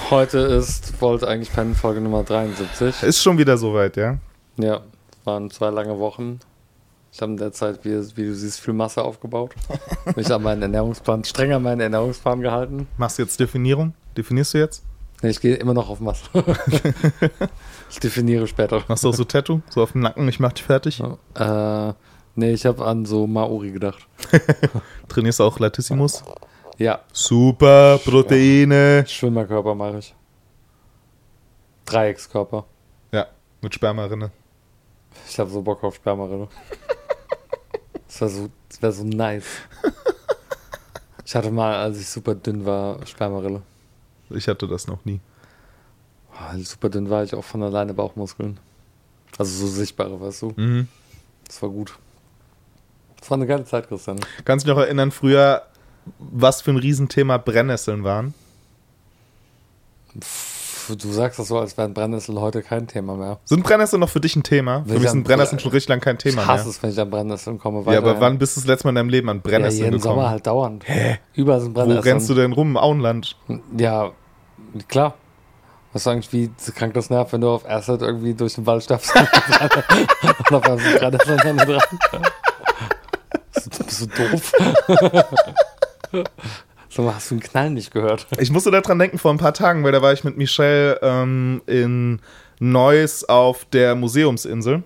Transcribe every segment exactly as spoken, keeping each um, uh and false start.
Heute ist, wollte eigentlich pennen, Folge Nummer dreiundsiebzig. Ist schon wieder soweit, ja? Ja, waren zwei lange Wochen. Ich habe in der Zeit, wie, wie du siehst, viel Masse aufgebaut. Mich an meinen Ernährungsplan, streng an meinen Ernährungsplan gehalten. Machst du jetzt Definierung? Definierst du jetzt? Nee, ich gehe immer noch auf Masse. Ich definiere später. Machst du auch so Tattoo? So auf dem Nacken, ich mach dich fertig? Äh, nee, ich habe an so Maori gedacht. Trainierst du auch Latissimus? Ja. Super, Proteine. Schwimmerkörper mache ich. Dreieckskörper. Ja, mit Spermarinne. Ich habe so Bock auf Spermarinne. Das wäre so, das wär so nice. Ich hatte mal, als ich super dünn war, Spermarille. Ich hatte das noch nie. Oh, super dünn war ich auch von alleine Bauchmuskeln. Also so sichtbare, weißt du? Mhm. Das war gut. Das war eine geile Zeit, Christian. Kannst du dich noch erinnern, früher, was für ein Riesenthema Brennnesseln waren? Pff, du sagst das so, als wären Brennnesseln heute kein Thema mehr. Sind Brennnesseln noch für dich ein Thema? Wenn für mich ich sind an- Brennnesseln schon richtig lang kein Thema Ich hasse mehr. es, wenn ich an Brennnesseln komme. Ja, Weiterhin. aber wann bist du das letzte Mal in deinem Leben an Ja, Brennnesseln jeden gekommen? Sommer halt dauernd. Hä? Überall sind Wo Brennnesseln. rennst du denn rum? Im Auenland? Ja, klar. Was eigentlich wie krank das nervt, wenn du auf Acid irgendwie durch den Wald stapfst und auf einmal sind Brennnesseln dann dran. Bist du, bist du doof? Sag mal, hast du einen Knall nicht gehört? Ich musste daran denken vor ein paar Tagen, weil da war ich mit Michelle ähm, in Neuss auf der Museumsinsel.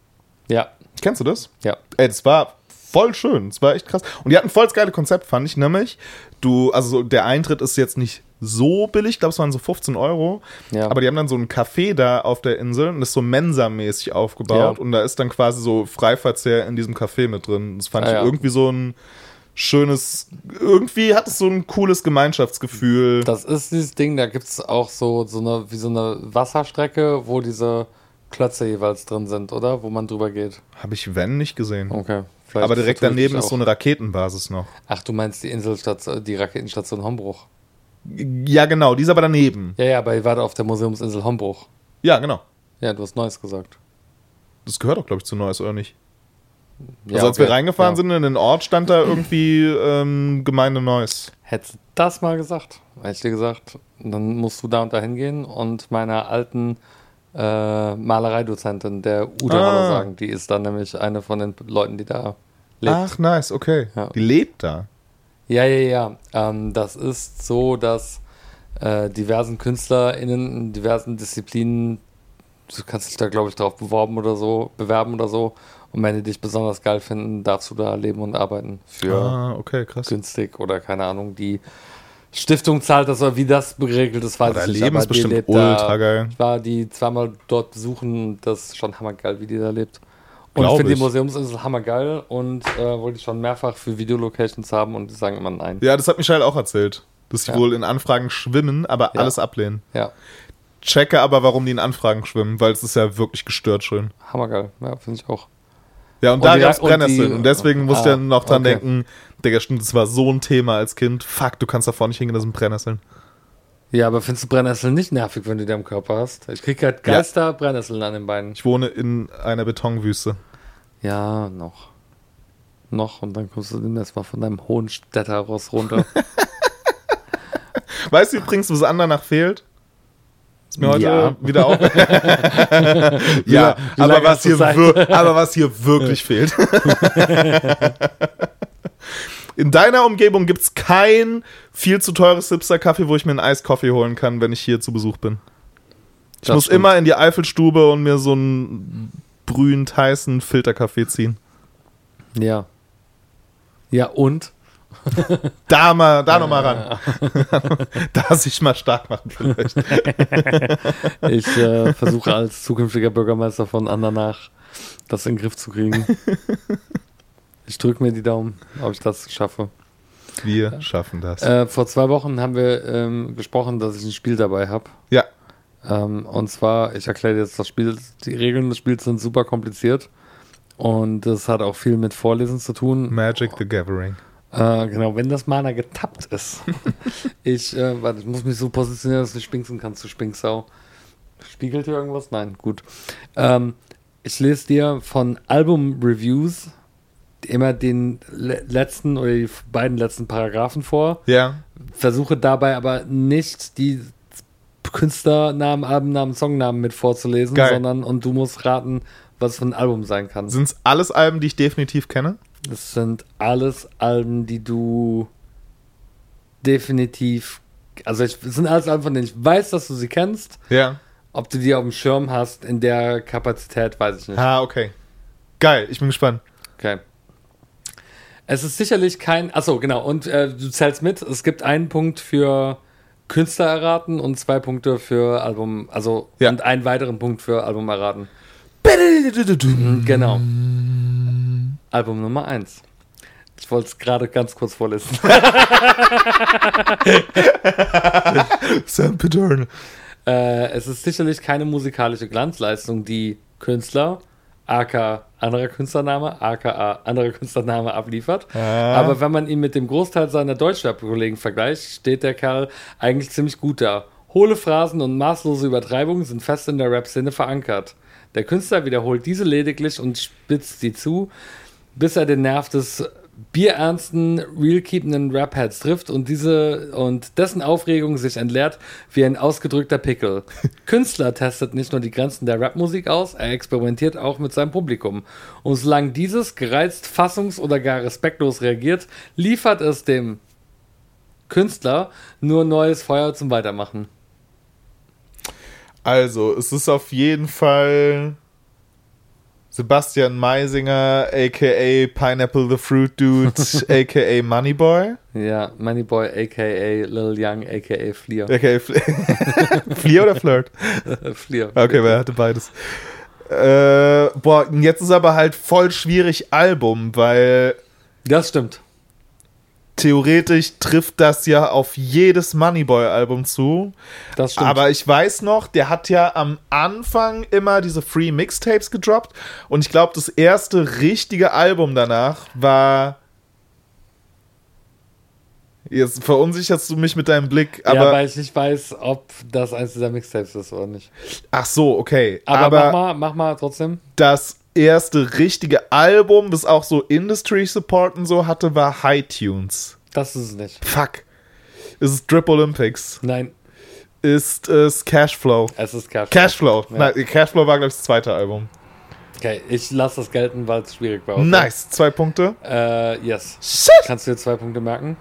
Ja, Kennst du das? ja. Ey, das war voll schön. Das war echt krass. Und die hatten voll das geile Konzept, fand ich, nämlich. Du, also so, der Eintritt ist jetzt nicht so billig, ich glaube, es waren so fünfzehn Euro. Ja. Aber die haben dann so ein Café da auf der Insel und das ist so Mensa-mäßig aufgebaut. Ja. Und da ist dann quasi so Freiverzehr in diesem Café mit drin. Das fand Ah, ich ja. irgendwie so ein schönes, irgendwie hat es so ein cooles Gemeinschaftsgefühl. Das ist dieses Ding, da gibt es auch so, so eine, wie so eine Wasserstrecke, wo diese Klötze jeweils drin sind, oder? Wo man drüber geht. Habe ich, wenn, nicht gesehen. Okay. Vielleicht Aber direkt vertue ich daneben mich ist so auch. eine Raketenbasis noch. Ach, du meinst die Inselstation, die Raketenstation Hombruch. Ja, genau, die ist aber daneben. Ja, ja, aber ihr wart auf der Museumsinsel Hombruch. Ja, genau. Ja, du hast Neues gesagt. Das gehört doch, glaube ich, zu Neuss, oder nicht? Ja, also als okay. wir reingefahren Ja. sind in den Ort, stand da irgendwie ähm, Gemeinde Neuss. Hättest du das mal gesagt, hätte ich dir gesagt, dann musst du da und da hingehen und meiner alten äh, Malereidozentin, der Ute, Ah. Hallo sagen. Die ist dann nämlich eine von den Leuten, die da lebt. Ach, nice, okay. Ja. Die lebt da. Ja, ja, ja. Ähm, das ist so, dass äh, diversen KünstlerInnen in diversen Disziplinen, du kannst dich da, glaube ich, drauf beworben oder so, bewerben oder so. Und wenn die dich besonders geil finden, darfst du da leben und arbeiten für Ah, okay, krass. günstig oder keine Ahnung. Die Stiftung zahlt das oder wie das geregelt ist, weiß Aber ich nicht. Leben aber ist die bestimmt lebt ultra da. geil. Ich war die zweimal dort besuchen und das ist schon hammergeil, wie die da lebt. Und Glaub ich finde ich. die Museumsinsel hammergeil und äh, wollte ich schon mehrfach für Videolocations haben und die sagen immer nein. Ja, das hat Michael auch erzählt. Dass sie Ja. wohl in Anfragen schwimmen, aber Ja. alles ablehnen. Ja, Checke aber, warum die in Anfragen schwimmen, weil es ist ja wirklich gestört schön. hammergeil. Ja, finde ich auch. Ja, und, Und da die- gab es und Brennnesseln. die- Und deswegen musste ah, ich dann noch dran okay. denken, Digga, stimmt, das war so ein Thema als Kind. Fuck, du kannst davor nicht hingehen, das sind Brennnesseln. Ja, aber findest du Brennnesseln nicht nervig, wenn du die am Körper hast? Ich krieg halt Geister Brennnesseln an den Beinen. Ich wohne in einer Betonwüste. Ja, noch. Noch und dann kommst du demnächst mal von deinem hohen Städterross runter. Weißt du übrigens, was danach fehlt? Ist mir heute Ja. wieder auf. ja, wie aber lange was, hast du hier Zeit? wir- aber was hier wirklich fehlt. In deiner Umgebung gibt es kein viel zu teures Hipster-Kaffee, wo ich mir einen Eiskaffee holen kann, wenn ich hier zu Besuch bin. Ich Das muss stimmt. immer in die Eifelstube und mir so einen brühend heißen Filterkaffee ziehen. Ja. Ja, und? Da mal, da noch mal ran. Da sich mal stark machen vielleicht. Ich äh, versuche als zukünftiger Bürgermeister von Andernach das in den Griff zu kriegen. Ich drücke mir die Daumen, ob ich das schaffe. Wir schaffen das. Äh, vor zwei Wochen haben wir ähm, gesprochen, dass ich ein Spiel dabei habe. Ja. Ähm, und zwar, ich erkläre dir jetzt das Spiel, die Regeln des Spiels sind super kompliziert. Und das hat auch viel mit Vorlesen zu tun. Magic the Gathering. Äh, genau, wenn das Mana getappt ist. ich, äh, warte, ich muss mich so positionieren, dass du spinksen kannst, du Spinksau. Spiegelt hier irgendwas? Nein, gut. Ähm, ich lese dir von Album-Reviews immer den le- letzten oder die beiden letzten Paragraphen vor. Ja. Versuche dabei aber nicht die Künstlernamen, Albennamen, Songnamen mit vorzulesen, Geil. sondern und du musst raten, was für ein Album sein kann. Sind es alles Alben, die ich definitiv kenne? Das sind alles Alben, die du definitiv, also ich, es sind alles Alben, von denen ich weiß, dass du sie kennst. Ja. Ob du die auf dem Schirm hast, in der Kapazität, weiß ich nicht. Ah, okay. Geil, ich bin gespannt. Okay. Es ist sicherlich kein, achso, genau, und äh, du zählst mit, es gibt einen Punkt für Künstler erraten und zwei Punkte für Album, also Ja. und einen weiteren Punkt für Album erraten. Genau. Album Nummer eins. Ich wollte es gerade ganz kurz vorlesen. Sam Pedern. äh, es ist sicherlich keine musikalische Glanzleistung, die Künstler, aka anderer Künstlername, aka anderer Künstlername abliefert. Ah. Aber wenn man ihn mit dem Großteil seiner Deutschrap-Kollegen vergleicht, steht der Kerl eigentlich ziemlich gut da. Hohle Phrasen und maßlose Übertreibungen sind fest in der Rap-Szene verankert. Der Künstler wiederholt diese lediglich und spitzt sie zu, bis er den Nerv des bierernsten, real-keependen Rap-Heads trifft und diese und dessen Aufregung sich entleert wie ein ausgedrückter Pickel. Künstler testet nicht nur die Grenzen der Rapmusik aus, er experimentiert auch mit seinem Publikum. Und solange dieses gereizt, fassungs- oder gar respektlos reagiert, liefert es dem Künstler nur neues Feuer zum Weitermachen. Also, es ist auf jeden Fall Sebastian Meisinger, a k a. Pineapple the Fruit Dude, a k a. Moneyboy. Ja, Moneyboy, aka Lil Young, aka Fleer. a k a. Fl Fleer oder Flirt? Fleer. Okay, wer hatte beides? Äh, boah, jetzt ist aber halt voll schwierig Album, weil Das stimmt. theoretisch trifft das ja auf jedes Moneyboy-Album zu. Das stimmt. Aber ich weiß noch, der hat ja am Anfang immer diese Free Mixtapes gedroppt. Und ich glaube, das erste richtige Album danach war. Jetzt verunsicherst du mich mit deinem Blick. Aber ja, weil ich nicht weiß, ob das eins dieser Mixtapes ist oder nicht. ach so, okay. Aber, Aber, mach mal, mach mal trotzdem. das erste richtige Album, das auch so Industry Support und so hatte, war High Tunes. Das ist es nicht. Fuck. Ist es Drip Olympics? Nein, Ist es Cashflow? es ist Cashflow. Cashflow. Ja. Nein, Cashflow war, glaube ich, das zweite Album. Okay, ich lasse das gelten, weil es schwierig war. Okay? Nice. Zwei Punkte. Äh, yes. Shit. Kannst du dir zwei Punkte merken?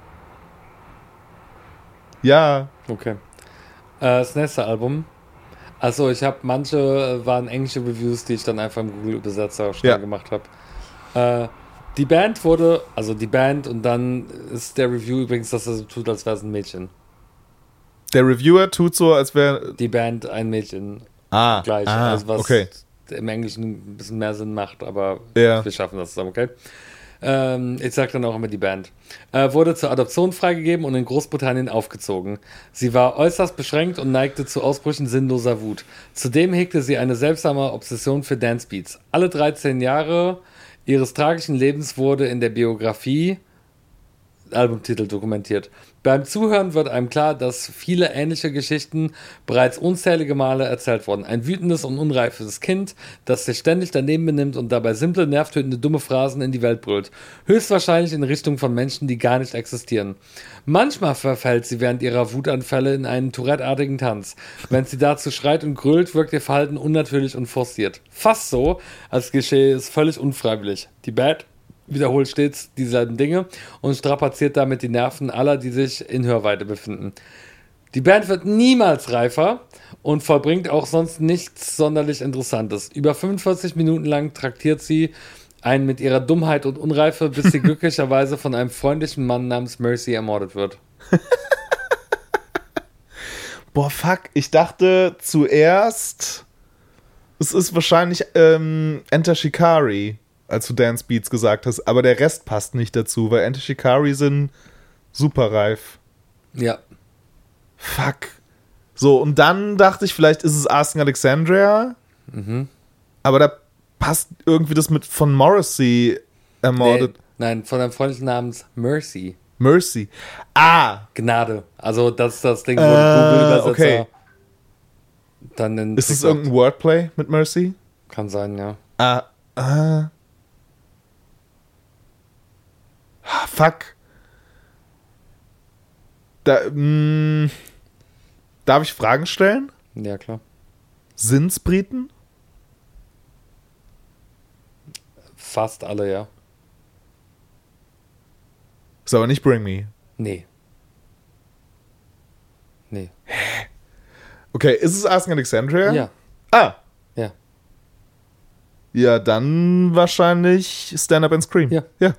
Ja. Okay. Äh, das nächste Album. Also ich habe manche äh, waren englische Reviews, die ich dann einfach im Google-Übersetzer schnell Ja. gemacht habe. Äh, die Band wurde, also die Band und dann ist der Review übrigens, dass er so tut, als wäre es ein Mädchen. Der Reviewer tut so, als wäre. Die Band ein Mädchen Ah. gleich. ah, also was okay. im Englischen ein bisschen mehr Sinn macht, aber Ja. wir schaffen das zusammen, okay? Ähm, ich sag dann auch immer die Band. Äh, wurde zur Adoption freigegeben und in Großbritannien aufgezogen. Sie war äußerst beschränkt und neigte zu Ausbrüchen sinnloser Wut. Zudem hegte sie eine seltsame Obsession für Dancebeats. Alle dreizehn Jahre ihres tragischen Lebens wurde in der Biografie Albumtitel dokumentiert. Beim Zuhören wird einem klar, dass viele ähnliche Geschichten bereits unzählige Male erzählt wurden. Ein wütendes und unreifes Kind, das sich ständig daneben benimmt und dabei simple, nervtötende, dumme Phrasen in die Welt brüllt. Höchstwahrscheinlich in Richtung von Menschen, die gar nicht existieren. Manchmal verfällt sie während ihrer Wutanfälle in einen Tourette-artigen Tanz. Wenn sie dazu schreit und grölt, wirkt ihr Verhalten unnatürlich und forciert. Fast so, als geschehe es völlig unfreiwillig. Die Band wiederholt stets dieselben Dinge und strapaziert damit die Nerven aller, die sich in Hörweite befinden. Die Band wird niemals reifer und vollbringt auch sonst nichts sonderlich Interessantes. Über fünfundvierzig Minuten lang traktiert sie einen mit ihrer Dummheit und Unreife, bis sie glücklicherweise von einem freundlichen Mann namens Mercy ermordet wird. Boah, fuck. Ich dachte zuerst, es ist wahrscheinlich ähm, Enter Shikari, als du Dance Beats gesagt hast, aber der Rest passt nicht dazu, weil Enter Shikari sind super reif. Ja. Fuck. So, und dann dachte ich, vielleicht ist es Asking Alexandria, Mhm. aber da passt irgendwie das mit von Morrissey ermordet. Nee, nein, von einem freundlichen namens Mercy. Mercy. Ah, Gnade. Also das ist das Ding, wo Äh, Google-Übersetzer okay. dann den ist es Trick irgendein Wordplay mit Mercy? macht. Kann sein, ja. Ah, ah. Ah, fuck. Da, mh. Darf ich Fragen stellen? Ja, klar. Sind's Briten? Fast alle, ja. Ist aber nicht Bring Me. Nee. Nee. Okay, ist es Asking Alexandria? Ja. Ah. Ja. Ja, dann wahrscheinlich Stand Up and Scream. Ja. Ja.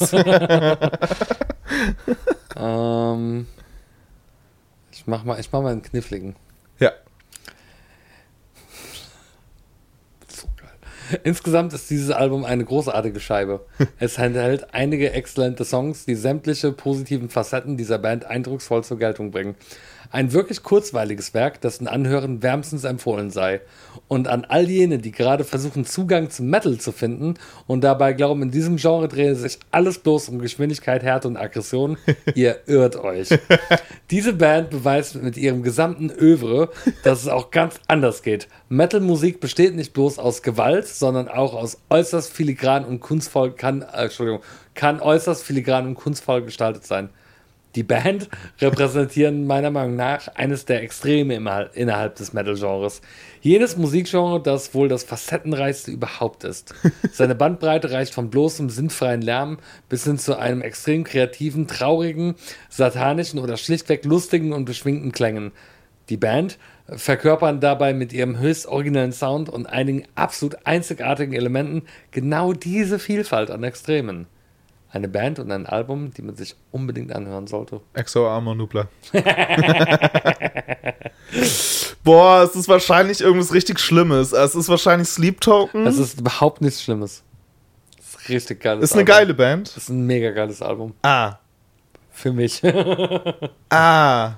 ähm, ich mach mal, ich mach mal einen kniffligen. Ja. So geil. Insgesamt ist dieses Album eine großartige Scheibe. Es enthält einige exzellente Songs, die sämtliche positiven Facetten dieser Band eindrucksvoll zur Geltung bringen. Ein wirklich kurzweiliges Werk, dessen Anhören wärmstens empfohlen sei. Und an all jene, die gerade versuchen, Zugang zum Metal zu finden und dabei glauben, in diesem Genre drehe sich alles bloß um Geschwindigkeit, Härte und Aggression, ihr irrt euch. Diese Band beweist mit ihrem gesamten Övre, dass es auch ganz anders geht. Metal-Musik besteht nicht bloß aus Gewalt, sondern auch aus äußerst filigran und kunstvoll, kann, äh, Entschuldigung, kann äußerst filigran und kunstvoll gestaltet sein. Die Band repräsentieren meiner Meinung nach eines der Extreme innerhalb des Metal-Genres. Jenes Musikgenre, das wohl das facettenreichste überhaupt ist. Seine Bandbreite reicht von bloßem sinnfreien Lärm bis hin zu einem extrem kreativen, traurigen, satanischen oder schlichtweg lustigen und beschwingten Klängen. Die Band verkörpern dabei mit ihrem höchst originellen Sound und einigen absolut einzigartigen Elementen genau diese Vielfalt an Extremen. Eine Band und ein Album, die man sich unbedingt anhören sollte. Exo Amor Nubla. Boah, es ist wahrscheinlich irgendwas richtig Schlimmes. Es ist wahrscheinlich Sleep Token. Es ist überhaupt nichts Schlimmes. Es ist richtig geiles Ist eine Album. geile Band. Es ist ein mega geiles Album. Ah. Für mich. Ah.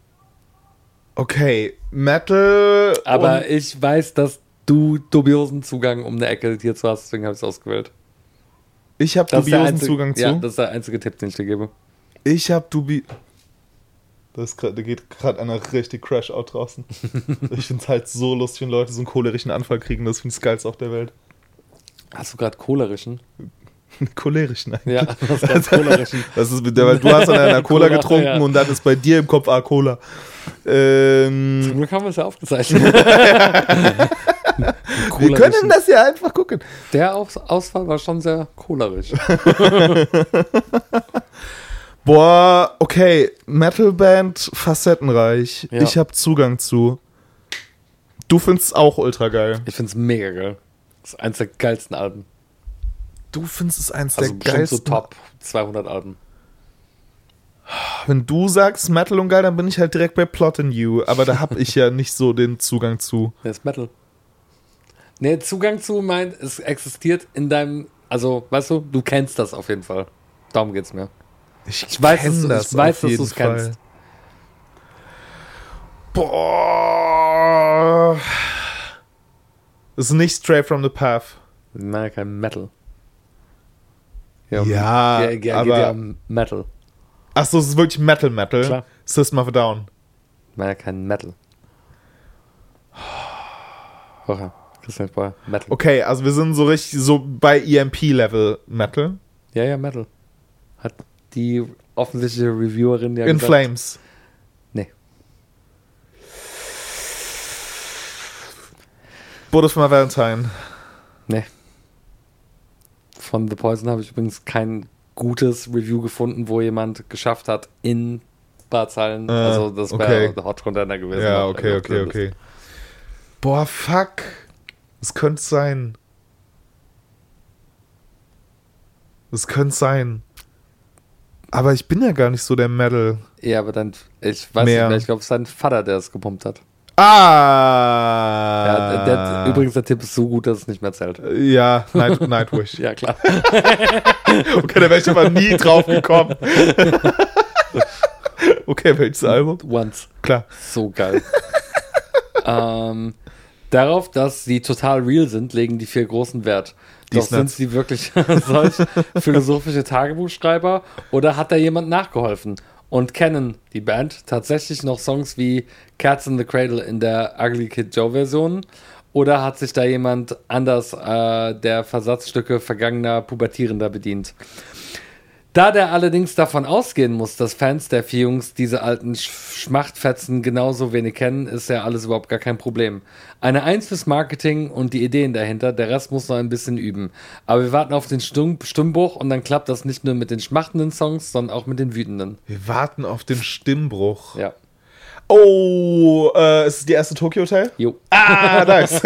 Okay. Metal. Aber und ich weiß, dass du dubiosen Zugang um eine Ecke hierzu hast, deswegen habe ich es ausgewählt. ich habe Das ist der dubiosen einzige- Zugang zu. Ja, das ist der einzige Tipp, den ich dir gebe. Ich habe dubi... Das ist grad, da geht gerade einer richtig Crash-Out draußen. Ich finde es halt so lustig, wenn Leute so einen cholerischen Anfall kriegen. Das finde ich das Geilste auf der Welt. Hast du gerade cholerischen? Cholerischen eigentlich. Ja, du hast gerade cholerischen. Das ist, weil du hast an einer Cola Cola, getrunken ja. und dann ist bei dir im Kopf A Cola. Zum Ähm, Glück haben wir es ja aufgezeichnet. wir können das ja einfach gucken. Der Aus Ausfall war schon sehr cholerisch. Boah, okay. Metalband, facettenreich. Ja. Ich habe Zugang zu. Du findest es auch ultra geil. Ich finde es mega geil. Das ist eins der geilsten Alben. Du findest es eins Also der bestimmt geilsten. so Top zweihundert Alben. Wenn du sagst Metal und geil, dann bin ich halt direkt bei Plot in You. Aber da habe ich ja nicht so den Zugang zu. Der ist Metal. Nee, Zugang zu meint, es existiert in deinem, also, weißt du, du kennst das auf jeden Fall. Darum geht's mir. Ich, Ich weiß, kenn dass du- ich weiß, auf dass jeden du's kennst. Fall. Boah. Das ist nicht Straight from the Path. Ich meine kein Metal. Ja, ja, ja, aber- geht ja um Metal. Achso, es ist wirklich Metal Metal. Klar. System of a Down. Ich meine kein Metal. Okay, Christian Spreuer, Metal. Okay, also wir sind so richtig so bei E M P-Level Metal. Ja, ja, Metal. Hat die offensichtliche Reviewerin ja In gesagt. Flames. Nee. Bullet for my Valentine. Nee. Von The Poison habe ich übrigens kein gutes Review gefunden, wo jemand geschafft hat, in Barzahlen, Äh, also das wäre okay. der Hot Contender gewesen. Ja, auf okay, der okay, Liste. okay. Boah, fuck. Es könnte sein. Es könnte sein. Aber ich bin ja gar nicht so der Metal. Ja, aber dann, ich weiß Mehr. nicht mehr, ich glaube, es ist sein Vater, der es gepumpt hat. Ah! Ja, der, der, übrigens, der Tipp ist so gut, dass es nicht mehr zählt. Ja, Night, Nightwish. Ja, klar. Okay, da wäre ich aber nie drauf gekommen. Okay, welches Album? Once. Klar. So geil. ähm, darauf, dass sie total real sind, legen die vier großen Wert. Die Doch ist sind nuts. sie wirklich solch philosophische Tagebuchschreiber oder hat da jemand nachgeholfen? Und kennen die Band tatsächlich noch Songs wie Cats in the Cradle in der Ugly Kid Joe Version? Oder hat sich da jemand anders äh, der Versatzstücke vergangener Pubertierender bedient? Da der allerdings davon ausgehen muss, dass Fans der vier Jungs diese alten Sch- Schmachtfetzen genauso wenig kennen, ist ja alles überhaupt gar kein Problem. Eine Eins fürs Marketing und die Ideen dahinter, der Rest muss noch ein bisschen üben. Aber wir warten auf den Stumm- Stimmbruch und dann klappt das nicht nur mit den schmachtenden Songs, sondern auch mit den wütenden. Wir warten auf den Stimmbruch. Ja. Oh, äh, ist es die erste Tokyo Hotel? Jo. Ah, nice.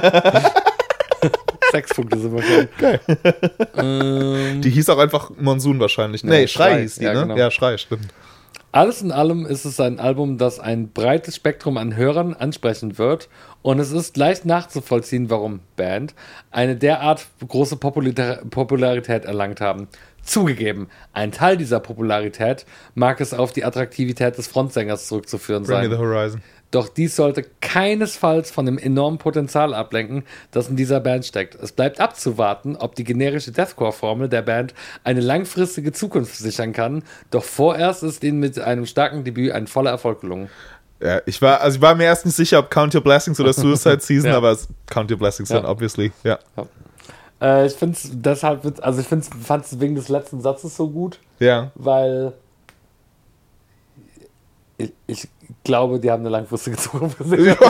Sechs Punkte sind wir schon. Geil. Ähm, Die hieß auch einfach Monsun wahrscheinlich. Nee, Nee, Schrei, Schrei, hieß die, ja, ne? genau. Ja, Schrei, stimmt. Alles in allem ist es ein Album, das ein breites Spektrum an Hörern ansprechen wird und es ist leicht nachzuvollziehen, warum Band eine derart große Popular- Popularität erlangt haben. Zugegeben, ein Teil dieser Popularität mag es auf die Attraktivität des Frontsängers zurückzuführen Bring me sein. the Horizon. Doch dies sollte keinesfalls von dem enormen Potenzial ablenken, das in dieser Band steckt. Es bleibt abzuwarten, ob die generische Deathcore-Formel der Band eine langfristige Zukunft sichern kann. Doch vorerst ist ihnen mit einem starken Debüt ein voller Erfolg gelungen. Ja, ich war, also ich war mir erst nicht sicher, ob Count Your Blessings oder Suicide Season, Ja. aber es Count Your Blessings Ja. dann, obviously. Ja. Äh, ich finde es deshalb, also ich fand es wegen des letzten Satzes so gut, Ja. weil ich, ich glaube, die haben eine langfristige Zukunft gesichert.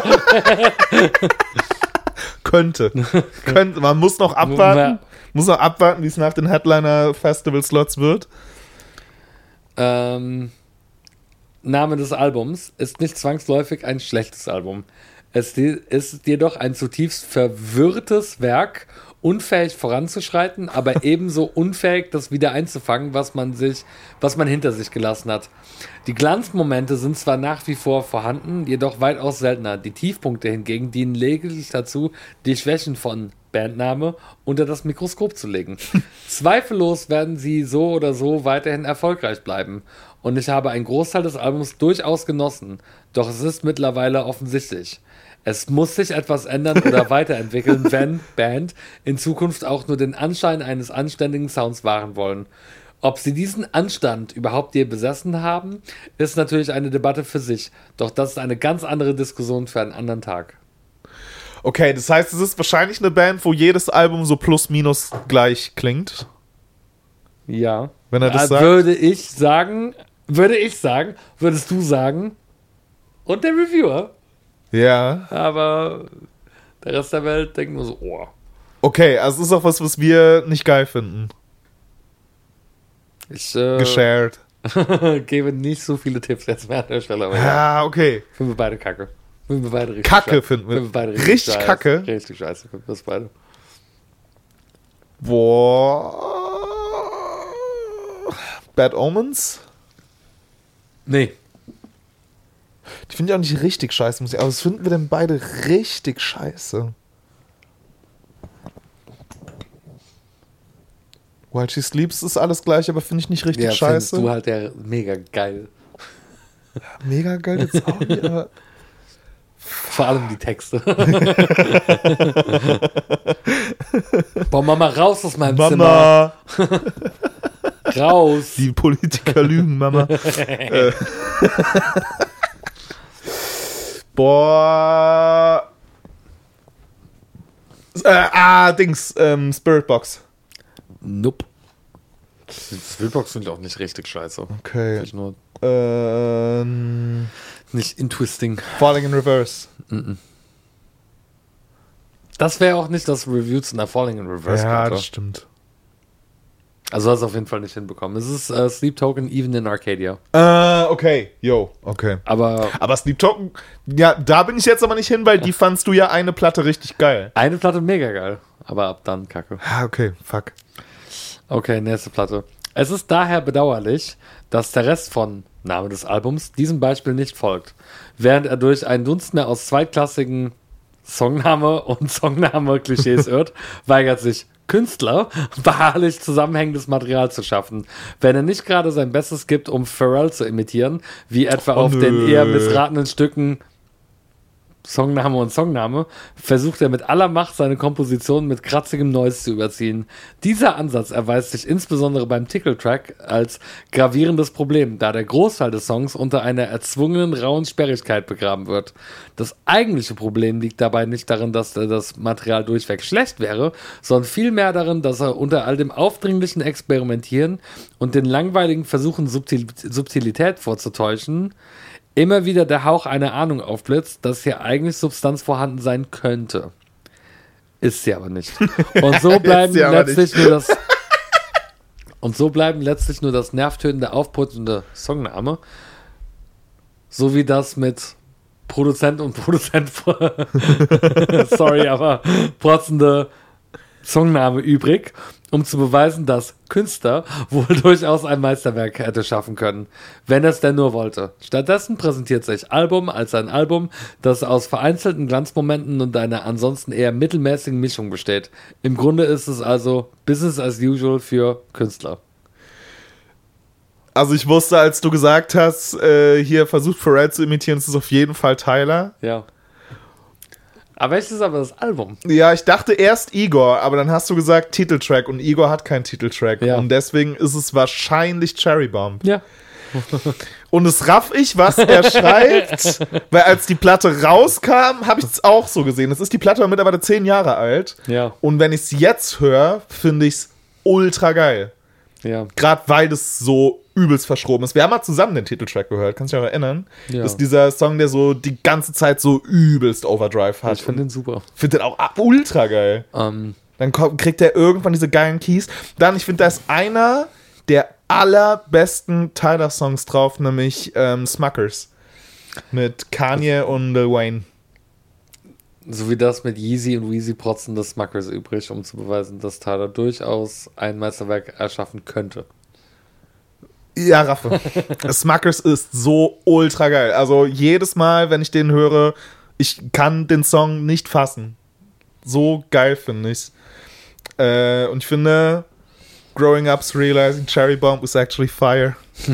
Könnte. Könnte. Man muss noch abwarten. Muss noch abwarten, wie es nach den Headliner-Festival-Slots wird. Ähm, Name des Albums ist nicht zwangsläufig ein schlechtes Album. Es ist jedoch ein zutiefst verwirrtes Werk, unfähig voranzuschreiten, aber ebenso unfähig, das wieder einzufangen, was man sich, was man hinter sich gelassen hat. Die Glanzmomente sind zwar nach wie vor vorhanden, jedoch weitaus seltener. Die Tiefpunkte hingegen dienen lediglich dazu, die Schwächen von Bandname unter das Mikroskop zu legen. Zweifellos werden sie so oder so weiterhin erfolgreich bleiben. Und ich habe einen Großteil des Albums durchaus genossen. Doch es ist mittlerweile offensichtlich. Es muss sich etwas ändern oder weiterentwickeln, wenn Band in Zukunft auch nur den Anschein eines anständigen Sounds wahren wollen. Ob sie diesen Anstand überhaupt je besessen haben, ist natürlich eine Debatte für sich. Doch das ist eine ganz andere Diskussion für einen anderen Tag. Okay, das heißt, es ist wahrscheinlich eine Band, wo jedes Album so plus minus gleich klingt. Ja. Wenn er das Äh, sagt. Würde ich sagen, würde ich sagen, würdest du sagen und der Reviewer. Ja. Aber der Rest der Welt denkt nur so, oh. Okay, also es ist auch was, was wir nicht geil finden. Ich äh, Geshared. gebe nicht so viele Tipps jetzt mehr an der Stelle. Aber ja, Ja, okay. finden wir beide kacke. Finden wir beide richtig Kacke scheiße. finden wir. Finden wir beide Richtig scheiße. kacke? Richtig scheiße, finden wir das beide. Boah. Bad Omens? Nee. Die finde ich auch nicht richtig scheiße, muss ich. Aber was finden wir denn beide richtig scheiße? While She Sleeps ist alles gleich, aber finde ich nicht richtig Ja, findest scheiße. du halt der mega geil. Mega geil jetzt auch nicht, aber Vor allem die Texte. Boah, Mama, raus aus meinem Mama, Zimmer. Raus. die Politiker lügen, Mama. äh. Boah. Äh, ah, Dings, ähm, Spiritbox. Nope. Spiritbox finde ich auch nicht richtig scheiße. Okay. Finde ich nur Ähm, nicht interesting. Falling in Reverse. Das wäre auch nicht das Review zu einer Falling in Reverse. Ja, Karte. das stimmt. Also hast du auf jeden Fall nicht hinbekommen. Es ist äh, Sleep Token Even in Arcadia. Äh, okay. Yo, okay. Aber Aber Sleep Token, ja, da bin ich jetzt aber nicht hin, weil die fandst du ja eine Platte richtig geil. eine Platte mega geil. Aber ab dann kacke. Ah, okay, fuck. Okay, nächste Platte. Es ist daher bedauerlich, dass der Rest von Name des Albums diesem Beispiel nicht folgt. Während er durch ein Dutzend aus zweitklassigen Songname und Songname-Klischees irrt, weigert sich Künstler, wahrlich zusammenhängendes Material zu schaffen. Wenn er nicht gerade sein Bestes gibt, um Pharrell zu imitieren, wie etwa Oh, auf nö. den eher missratenen Stücken Songname und Songname, versucht er mit aller Macht seine Komposition mit kratzigem Noise zu überziehen. Dieser Ansatz erweist sich insbesondere beim Titeltrack als gravierendes Problem, da der Großteil des Songs unter einer erzwungenen rauen Sperrigkeit begraben wird. Das eigentliche Problem liegt dabei nicht darin, dass das Material durchweg schlecht wäre, sondern vielmehr darin, dass er unter all dem aufdringlichen Experimentieren und den langweiligen Versuchen, Subtil- Subtilität vorzutäuschen, immer wieder der Hauch einer Ahnung aufblitzt, dass hier eigentlich Substanz vorhanden sein könnte. Ist sie aber nicht. Und so bleiben letztlich nur das und so bleiben letztlich nur das nervtötende, aufputzende Songname, sowie das mit Produzent und Produzent sorry, aber protzende Songname übrig, um zu beweisen, dass Künstler wohl durchaus ein Meisterwerk hätte schaffen können, wenn er es denn nur wollte. Stattdessen präsentiert sich Album als ein Album, das aus vereinzelten Glanzmomenten und einer ansonsten eher mittelmäßigen Mischung besteht. Im Grunde ist es also Business as usual für Künstler. Also ich wusste, als du gesagt hast, äh, hier versucht Pharrell zu imitieren, ist es auf jeden Fall Tyler. Ja. Aber welches ist aber das Album? Ja, ich dachte erst Igor, aber dann hast du gesagt Titeltrack und Igor hat keinen Titeltrack. Ja. Und deswegen ist es wahrscheinlich Cherry Bomb. Ja. Und es raff ich, was er schreibt, weil als die Platte rauskam, habe ich es auch so gesehen. Es ist die Platte mittlerweile zehn Jahre alt. Ja. Und wenn ich es jetzt höre, finde ich es ultra geil. Ja. Gerade weil das so übelst verschroben ist. Wir haben mal zusammen den Titeltrack gehört, kannst du dich noch erinnern? Ja. Das ist dieser Song, der so die ganze Zeit so übelst Overdrive hat. Ich finde den super. Ich finde den auch ultra geil. Ähm, Dann kommt, kriegt er irgendwann diese geilen Keys. Dann, ich finde, da ist einer der allerbesten Tyler-Songs drauf, nämlich ähm, Smuckers. Mit Kanye und Lil Wayne. so wie das mit Yeezy und Weezy protzen des Smuckers übrig, um zu beweisen, dass Tyler durchaus ein Meisterwerk erschaffen könnte. Ja, Raffe. Smuckers ist so ultra geil. Also jedes Mal, wenn ich den höre, ich kann den Song nicht fassen. So geil finde ich. Äh, und ich finde, Growing Up's Realizing Cherry Bomb is actually fire.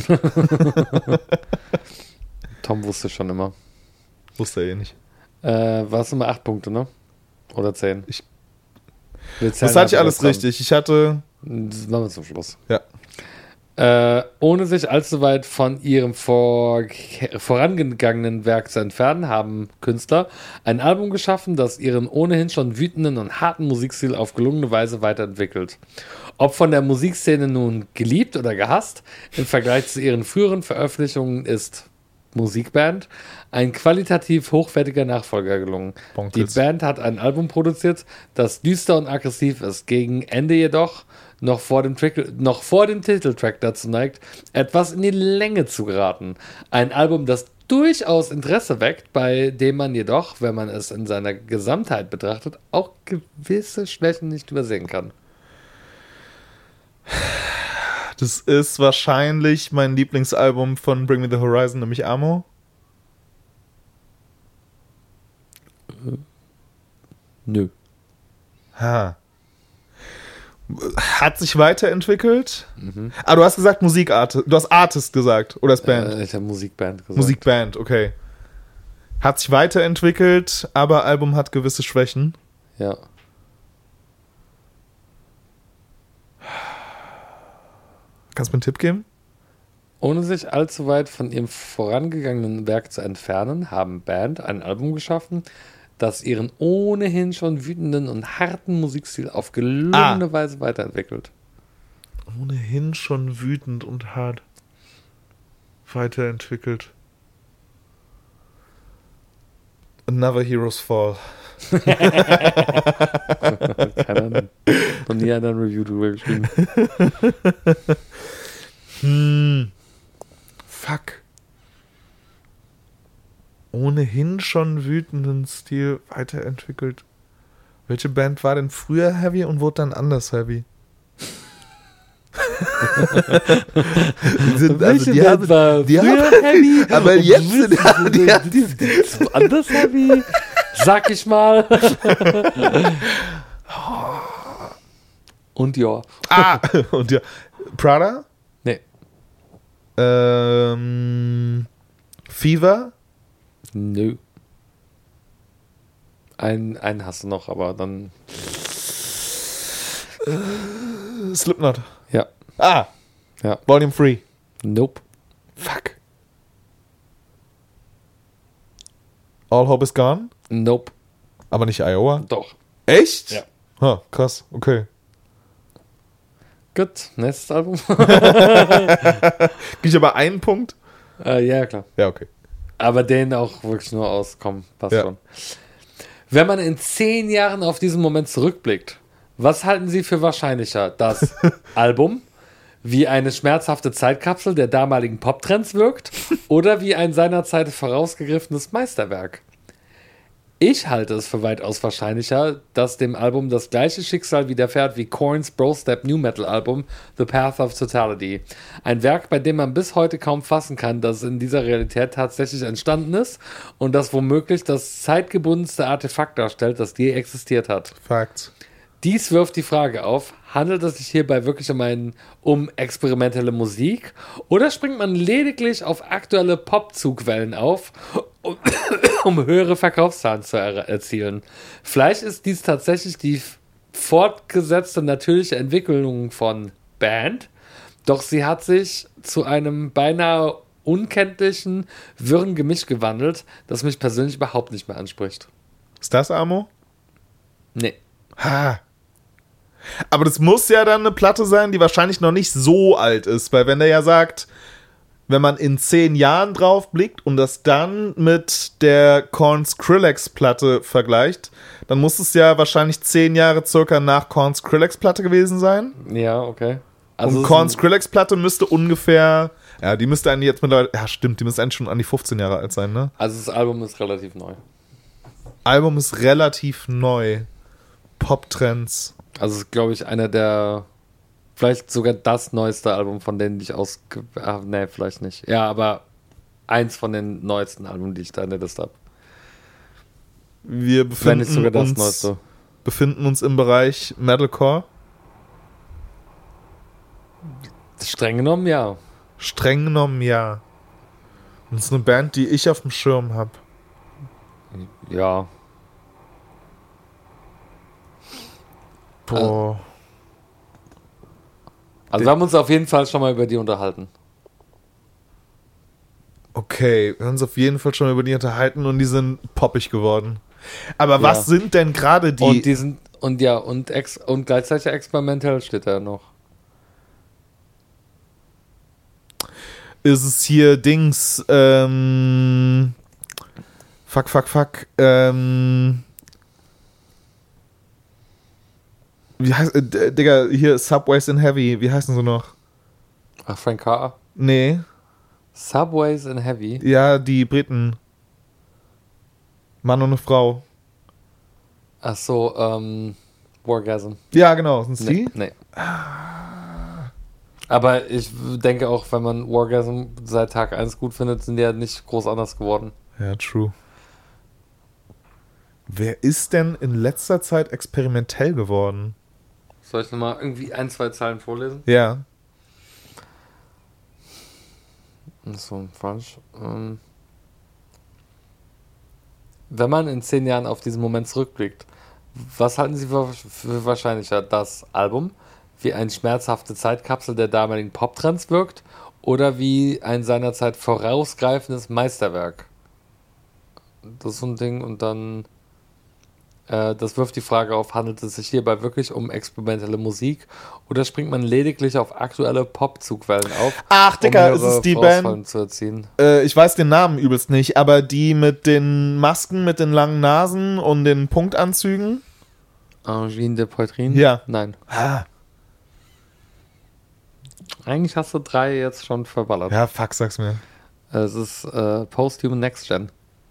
Tom wusste schon immer. Wusste er eh nicht. Äh, war es immer acht Punkte, ne? Oder zehn? Ich- Wir zählen Das hatte ich einfach alles zusammen. richtig. Ich hatte, Das machen wir zum Schluss. ja. Äh, ohne sich allzu weit von ihrem vor, vorangegangenen Werk zu entfernen, haben Künstler ein Album geschaffen, das ihren ohnehin schon wütenden und harten Musikstil auf gelungene Weise weiterentwickelt. Ob von der Musikszene nun geliebt oder gehasst, im Vergleich zu ihren früheren Veröffentlichungen ist Musikband ein qualitativ hochwertiger Nachfolger gelungen. Bonkels. Die Band hat ein Album produziert, das düster und aggressiv ist, gegen Ende jedoch noch vor dem, Trick, noch vor dem Titeltrack dazu neigt, etwas in die Länge zu geraten. Ein Album, das durchaus Interesse weckt, bei dem man jedoch, wenn man es in seiner Gesamtheit betrachtet, auch gewisse Schwächen nicht übersehen kann. Das ist wahrscheinlich mein Lieblingsalbum von Bring Me the Horizon, nämlich Amo. Nö. Ha. Hat sich weiterentwickelt. Mhm. Ah, du hast gesagt Musikartist. Du hast Artist gesagt. Oder ist Band? Äh, ich habe Musikband gesagt. Musikband, okay. Hat sich weiterentwickelt, aber Album hat gewisse Schwächen. Ja. Kannst du mir einen Tipp geben? Ohne sich allzu weit von ihrem vorangegangenen Werk zu entfernen, haben Band ein Album geschaffen, das ihren ohnehin schon wütenden und harten Musikstil auf gelungene Ah. Weise weiterentwickelt. Ohnehin schon wütend und hart weiterentwickelt. Another Heroes Fall. Keine Ahnung. Noch nie einer ein Review drüber geschrieben. Hm. Fuck. Ohnehin schon wütenden Stil weiterentwickelt. Welche Band war denn früher heavy und wurde dann anders heavy? die sind, also die haben, war die früher haben, heavy? aber und jetzt sind die, die, die, die, die anders heavy? Sag ich mal. Und ja. Ah, und ja. Prada? Nee. Ähm, Fever? Nö. Einen, einen hast du noch, aber dann. Slipknot. Ja. Ah. Ja. Volume drei. Nope. Fuck. All Hope is Gone? Nope. Aber nicht Iowa? Doch. Echt? Ja. Ha, krass, okay. Gut, nächstes Album. Krieg ich aber einen Punkt? äh, ja, klar. Ja, okay. Aber den auch wirklich nur auskommen. Passt Ja. schon. Wenn man in zehn Jahren auf diesen Moment zurückblickt, was halten Sie für wahrscheinlicher? Das Album, wie eine schmerzhafte Zeitkapsel der damaligen Poptrends wirkt, oder wie ein seinerzeit vorausgegriffenes Meisterwerk? Ich halte es für weitaus wahrscheinlicher, dass dem Album das gleiche Schicksal widerfährt wie Korns Bro-Step New Metal Album The Path of Totality. Ein Werk, bei dem man bis heute kaum fassen kann, dass es in dieser Realität tatsächlich entstanden ist und das womöglich das zeitgebundenste Artefakt darstellt, das je existiert hat. Fakt. Dies wirft die Frage auf, handelt es sich hierbei wirklich um, ein, um experimentelle Musik oder springt man lediglich auf aktuelle Pop-Zugwellen auf, um, um höhere Verkaufszahlen zu er- erzielen? Vielleicht ist dies tatsächlich die fortgesetzte natürliche Entwicklung von Band, doch sie hat sich zu einem beinahe unkenntlichen, wirren Gemisch gewandelt, das mich persönlich überhaupt nicht mehr anspricht. Ist das Amo? Nee. Ha. Aber das muss ja dann eine Platte sein, die wahrscheinlich noch nicht so alt ist, weil wenn der ja sagt, wenn man in zehn Jahren drauf blickt und das dann mit der Korn Skrillex-Platte vergleicht, dann muss es ja wahrscheinlich zehn Jahre circa nach Korn Skrillex-Platte gewesen sein. Ja, okay. Also und Korn Skrillex-Platte müsste ungefähr, ja, die müsste eigentlich jetzt mittlerweile, ja stimmt, die müsste eigentlich schon an die fünfzehn Jahre alt sein, ne? Also das Album ist relativ neu. Album ist relativ neu. Pop-Trends. Also es ist, glaube ich, einer der, vielleicht sogar das neueste Album, von denen ich aus, ah, nee, vielleicht nicht. Ja, aber eins von den neuesten Alben, die ich da in der Liste habe. Wir Wenn befinden nicht sogar das uns, neueste. befinden uns im Bereich Metalcore. Streng genommen, ja. Streng genommen, ja. Und es ist eine Band, die ich auf dem Schirm habe. Ja. Boah. Also wir haben uns auf jeden Fall schon mal über die unterhalten. Okay, wir haben uns auf jeden Fall schon über die unterhalten und die sind poppig geworden. Aber Ja. was sind denn gerade die... Und die sind, und ja, und, ex, und gleichzeitig experimentell steht da noch. Ist es hier Dings, ähm... Fuck, fuck, fuck, ähm... Wie heißt, äh, Digga, hier Subways in Heavy, wie heißen sie noch? Ach, Frank Carr. Nee, Subways in Heavy. ja, die Briten. Mann und eine Frau. Ach so, ähm, Wargasm. Ja, genau, sind Nee, die? nee. Aber ich denke auch, wenn man Wargasm seit Tag eins gut findet, sind die ja nicht groß anders geworden. Ja, true. Wer ist denn in letzter Zeit experimentell geworden? Soll ich nochmal irgendwie ein, zwei Zeilen vorlesen? Ja. So, falsch. Ähm, wenn man in zehn Jahren auf diesen Moment zurückblickt, was halten Sie für, für wahrscheinlicher? Das Album, wie eine schmerzhafte Zeitkapsel der damaligen Poptrends wirkt, oder wie ein seinerzeit vorausgreifendes Meisterwerk? Das ist so ein Ding. Und dann, äh, das wirft die Frage auf, handelt es sich hierbei wirklich um experimentelle Musik oder springt man lediglich auf aktuelle Pop-Zugwellen auf, Ach, Digga, um ist höhere es die Vorausfallen Band? zu erzielen? Äh, ich weiß den Namen übelst nicht, aber die mit den Masken, mit den langen Nasen und den Punktanzügen? Angine de Poitrine? Ja. Nein. Ah. Eigentlich hast du drei jetzt schon verballert. Ja, fuck, sag's mir. Es ist äh, Posthuman Next Gen.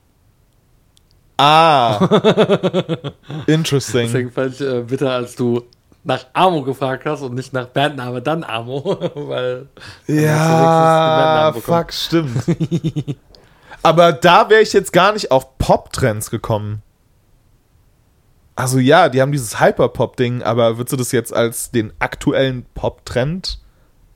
Ah. Interesting. Deswegen fand ich äh, bitter, als du nach Amo gefragt hast und nicht nach Bandname, dann Amo. Weil dann Ja, hast du wenigstens den Bandnamen fuck, stimmt. Aber da wäre ich jetzt gar nicht auf Pop-Trends gekommen. Also ja, die haben dieses Hyperpop-Ding, aber würdest du das jetzt als den aktuellen Pop-Trend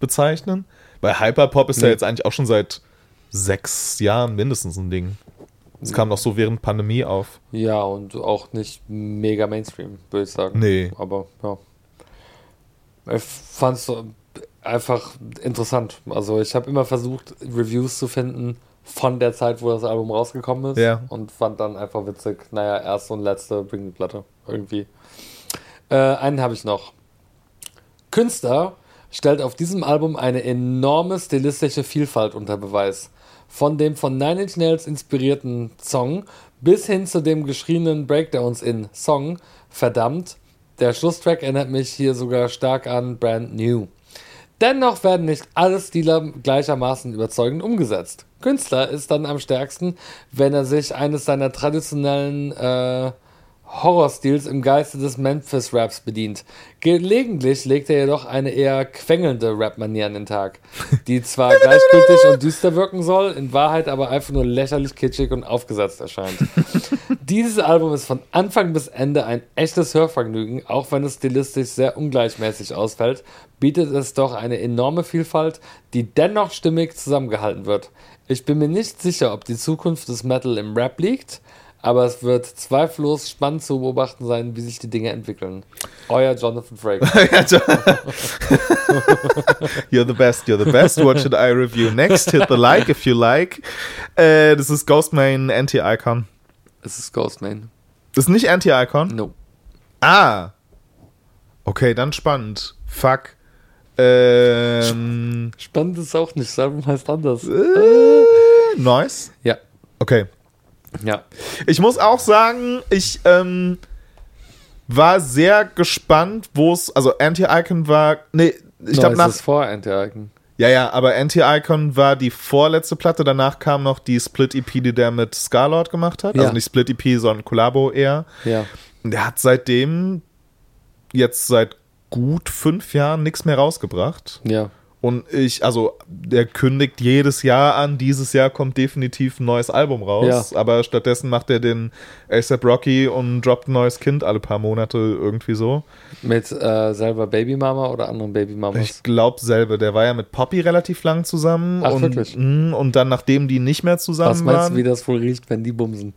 bezeichnen? Weil Hyperpop ist ja Nee. jetzt eigentlich auch schon seit sechs Jahren mindestens ein Ding. Es kam noch so während Pandemie auf. Ja, und auch nicht mega Mainstream, würde ich sagen. Nee. Aber ja. Ich fand es einfach interessant. Also ich habe immer versucht, Reviews zu finden von der Zeit, wo das Album rausgekommen ist. Ja. Und fand dann einfach witzig, naja, erste und letzte Bring die Platte. Irgendwie. Äh, einen habe ich noch. Künstler stellt auf diesem Album eine enorme stilistische Vielfalt unter Beweis. Von dem von Nine Inch Nails inspirierten Song bis hin zu dem geschriebenen Breakdowns in Song, verdammt, der Schlusstrack erinnert mich hier sogar stark an Brand New. Dennoch werden nicht alle Stile gleichermaßen überzeugend umgesetzt. Künstler ist dann am stärksten, wenn er sich eines seiner traditionellen äh, Horrorstils im Geiste des Memphis-Raps bedient. Gelegentlich legt er jedoch eine eher quengelnde Rap-Manier an den Tag, die zwar gleichgültig und düster wirken soll, in Wahrheit aber einfach nur lächerlich kitschig und aufgesetzt erscheint. Dieses Album ist von Anfang bis Ende ein echtes Hörvergnügen, auch wenn es stilistisch sehr ungleichmäßig ausfällt, bietet es doch eine enorme Vielfalt, die dennoch stimmig zusammengehalten wird. Ich bin mir nicht sicher, ob die Zukunft des Metal im Rap liegt, aber es wird zweifellos spannend zu beobachten sein, wie sich die Dinge entwickeln. Euer Jonathan Frakes. You're the best, you're the best. What should I review next? Hit the like if you like. Äh, das ist Ghostman Anti-Icon. Es ist Ghostman. Das ist nicht Anti-Icon? No. Ah. Okay, dann spannend. Fuck. Ähm. Spannend ist auch nicht. Das Album heißt anders. Äh, nice. Ja. Okay. Ja. Ich muss auch sagen, ich ähm, war sehr gespannt, wo es, also Anti-Icon war, nee, ich no, glaube nach... Es ist vor Anti-Icon. Ja, ja, aber Anti-Icon war die vorletzte Platte, danach kam noch die Split-E P, die der mit Scarlord gemacht hat, Ja. also nicht Split-E P, sondern Collabo eher. Ja. Und der hat seitdem, jetzt seit gut fünf Jahren nichts mehr rausgebracht. Ja. Und ich, also, der kündigt jedes Jahr an, dieses Jahr kommt definitiv ein neues Album raus, Ja. aber stattdessen macht er den A$AP Rocky und droppt ein neues Kind alle paar Monate irgendwie so. Mit äh, selber Babymama oder anderen Babymamas? Ich glaube selber, der war ja mit Poppy relativ lang zusammen. Ach, und, wirklich? mh, und dann, nachdem die nicht mehr zusammen Was meinst waren. du, wie das wohl riecht, wenn die bumsen?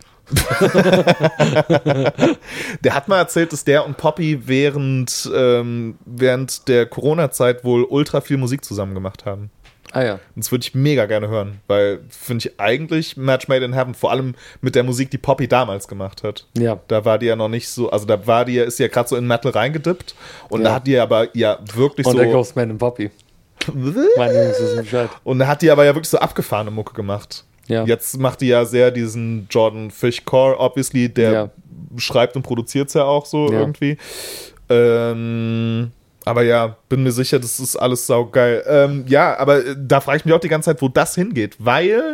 Der hat mal erzählt, dass der und Poppy während, ähm, während der Corona-Zeit wohl ultra viel Musik zusammen gemacht haben. Ah ja. Und das würde ich mega gerne hören, weil finde ich eigentlich Match Made in Heaven, vor allem mit der Musik, die Poppy damals gemacht hat. Ja. Da war die ja noch nicht so, also da war die ja, ist ja gerade so in Metal reingedippt und Ja. da hat die aber ja wirklich Und so. der Ghostman und Poppy. Meine Jungs wissen Bescheid. Und da hat die aber ja wirklich so abgefahrene Mucke gemacht. Ja. Jetzt macht die ja sehr diesen Jordan Fish Core, obviously, der Ja. schreibt und produziert es ja auch so Ja. irgendwie. Ähm, aber ja, bin mir sicher, das ist alles saugeil. Ähm, ja, aber äh, da frage ich mich auch die ganze Zeit, wo das hingeht, weil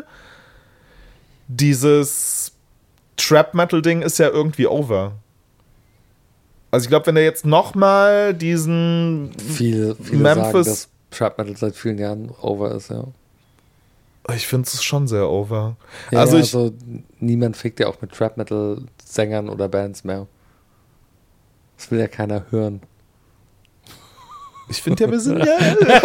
dieses Trap-Metal-Ding ist ja irgendwie over. Also ich glaube, wenn er jetzt nochmal diesen Viele, viele Memphis- sagen, dass Trap Metal seit vielen Jahren over ist, ja. Ich finde es schon sehr over. Ja, also ja, ich, also niemand fickt ja auch mit Trap Metal Sängern oder Bands mehr. Das will ja keiner hören. ich finde ja, wir sind ja...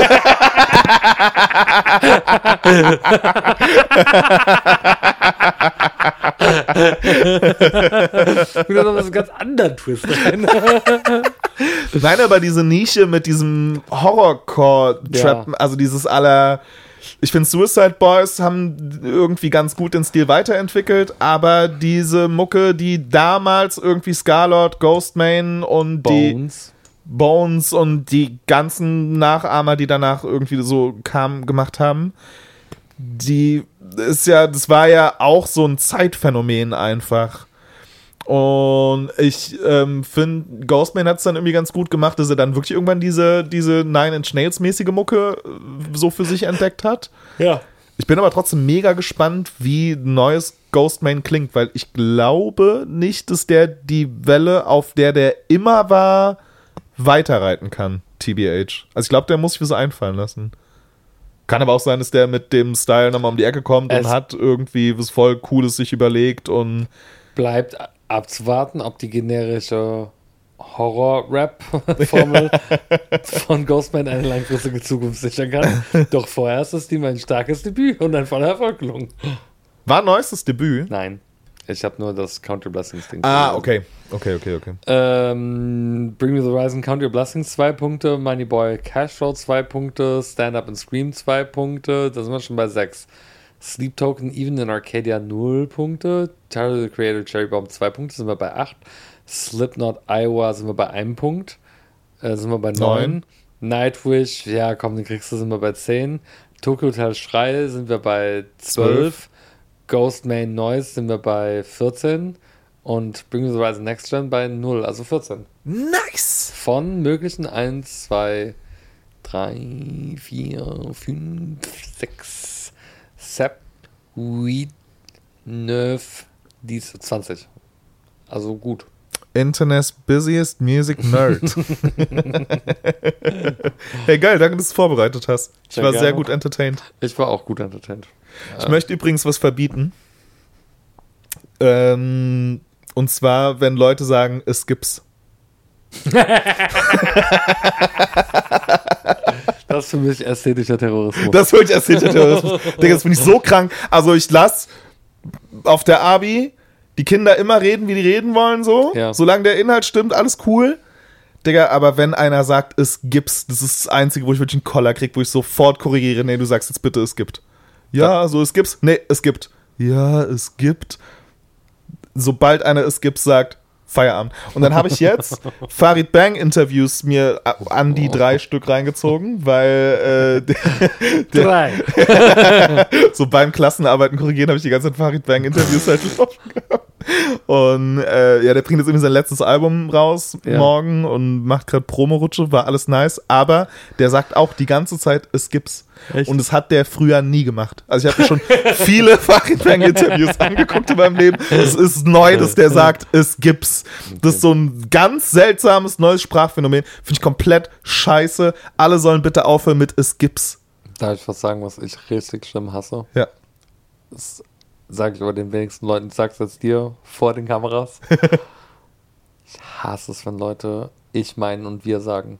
Wieder noch was ganz anderen Twist rein. Nein, aber diese Nische mit diesem Horrorcore-Trap, Ja. also dieses aller... Ich finde, Suicide Boys haben irgendwie ganz gut den Stil weiterentwickelt, aber diese Mucke, die damals irgendwie Scarlord, Ghostman und die Bones. Bones und die ganzen Nachahmer, die danach irgendwie so kamen, gemacht haben, die ist ja, das war ja auch so ein Zeitphänomen einfach. Und ich ähm, finde, Ghostman hat es dann irgendwie ganz gut gemacht, dass er dann wirklich irgendwann diese, diese Nine Inch Nails mäßige Mucke äh, so für sich entdeckt hat. Ja. Ich bin aber trotzdem mega gespannt, wie neues Ghostman klingt, weil ich glaube nicht, dass der die Welle, auf der der immer war, weiterreiten kann, T B H. Also ich glaube, der muss sich was einfallen lassen. Kann aber auch sein, dass der mit dem Style nochmal um die Ecke kommt Es und hat irgendwie was voll Cooles sich überlegt und Bleibt abzuwarten, ob die generische Horror-Rap-Formel von Ghostman eine langfristige Zukunft sichern kann. Doch vorher ist es ihm ein starkes Debüt und ein voller Erfolg gelungen. war neuestes Debüt. Nein. Ich habe nur das Count Your Blessings Ding. Ah, okay. Okay, okay, okay. Ähm, Bring Me the Horizon, Count Your Blessings, zwei Punkte. Money Boy Cash Road, zwei Punkte. Stand Up and Scream, zwei Punkte. Da sind wir schon bei sechs. Sleep Token, Even in Arcadia, null Punkte. Tyler, the Creator, Cherry Bomb, zwei Punkte. Sind wir bei acht. Slipknot, Iowa, sind wir bei einem Punkt. Äh, sind wir bei neun. Nightwish, ja komm, den kriegst du, sind wir bei zehn. Tokyo Hotel Schrei sind wir bei zwölf. Ghost Main Noise sind wir bei vierzehn. Und Bring Me the Horizon Next Gen bei null, also vierzehn. Nice! Von möglichen eins, zwei, drei, vier, fünf, sechs, sieben, acht, neun, zwanzig. Also gut. Internet's busiest music nerd. Hey, geil, danke, dass du es vorbereitet hast. Ich Sehr war gerne. sehr gut entertained. Ich war auch gut entertained. Ich möchte übrigens was verbieten. Ähm, und zwar, wenn Leute sagen, es gibt's. Das ist für mich ästhetischer Terrorismus. Das ist wirklich ästhetischer Terrorismus. Digga, das finde ich so krank. Also ich lasse auf der Abi die Kinder immer reden, wie die reden wollen, so. Ja. Solange der Inhalt stimmt, alles cool. Digga, aber wenn einer sagt, es gibt's, das ist das Einzige, wo ich wirklich einen Koller kriege, wo ich sofort korrigiere. Nee, du sagst jetzt bitte, es gibt. Ja, so, es gibt's. Nee, es gibt. Ja, es gibt. Sobald einer es gibt, sagt, Feierabend. Und dann habe ich jetzt Farid Bang Interviews mir an die drei Stück reingezogen, weil äh, der, Drei. so beim Klassenarbeiten korrigieren habe ich die ganze Zeit Farid Bang Interviews halt laufen gehabt. Und äh, ja, der bringt jetzt irgendwie sein letztes Album raus Ja. morgen und macht gerade Promo-Rutsche, war alles nice, aber der sagt auch die ganze Zeit, es gibt's. Echt? Und das hat der früher nie gemacht. Also ich habe mir schon viele Farid Bang Interviews angeguckt in meinem Leben. Es ist neu, dass der sagt, es gibt's. Das ist so ein ganz seltsames neues Sprachphänomen. Finde ich komplett scheiße. Alle sollen bitte aufhören mit es gibt's. Darf ich was sagen, was ich richtig schlimm hasse? Ja. Das sage ich aber den wenigsten Leuten. Ich sag's jetzt dir vor den Kameras. Ich hasse es, wenn Leute ich meinen und wir sagen.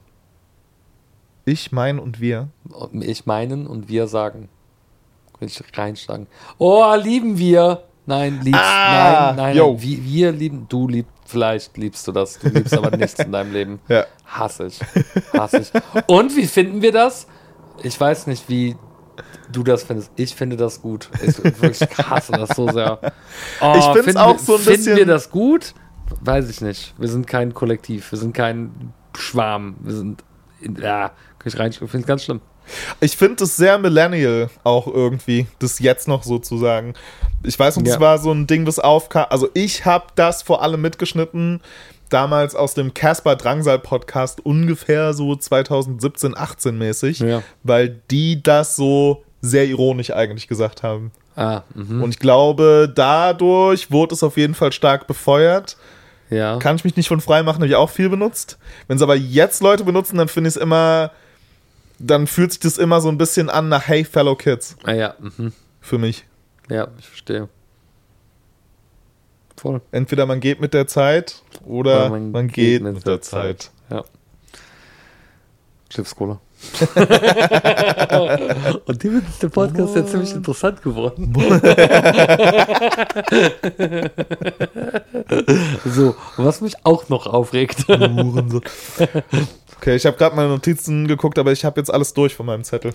Ich, mein und wir. Ich meinen und wir sagen. Kann ich reinschlagen. Oh, lieben wir. Nein, liebst, Ah, nein, nein, yo. nein. Wir, wir lieben, du liebst, vielleicht liebst du das. Du liebst aber nichts in deinem Leben. Ja. Hasse ich. Hasse ich. Und wie finden wir das? Ich weiß nicht, wie du das findest. Ich finde das gut. Ich wirklich hasse das so sehr. Oh, Ich find's finden auch wir, so ein Finden bisschen- wir das gut? Weiß ich nicht. Wir sind kein Kollektiv. Wir sind kein Schwarm. Wir sind, ja, kann ich rein, ich finde es ganz schlimm. Ich finde es sehr millennial auch irgendwie, das jetzt noch so zu sagen. Ich weiß nicht, Ja. es war so ein Ding, das aufkam. Also ich habe das vor allem mitgeschnitten, damals aus dem Casper Drangsal Podcast, ungefähr so zwanzig siebzehn, achtzehn mäßig, Ja. weil die das so sehr ironisch eigentlich gesagt haben. Ah, mhm. Und ich glaube, dadurch wurde es auf jeden Fall stark befeuert. Ja. Kann ich mich nicht von frei machen, habe ich auch viel benutzt. Wenn es aber jetzt Leute benutzen, dann finde ich es immer, dann fühlt sich das immer so ein bisschen an nach Hey Fellow Kids Ah, ja. Mhm. für mich. Ja, ich verstehe. Voll. Entweder man geht mit der Zeit oder man, geht, mit, der Zeit. Ja. Chips Cola. Und dem ist der Podcast jetzt ziemlich interessant geworden. So, was mich auch noch aufregt. Hurensohn. Okay, ich habe gerade meine Notizen geguckt, aber ich habe jetzt alles durch von meinem Zettel.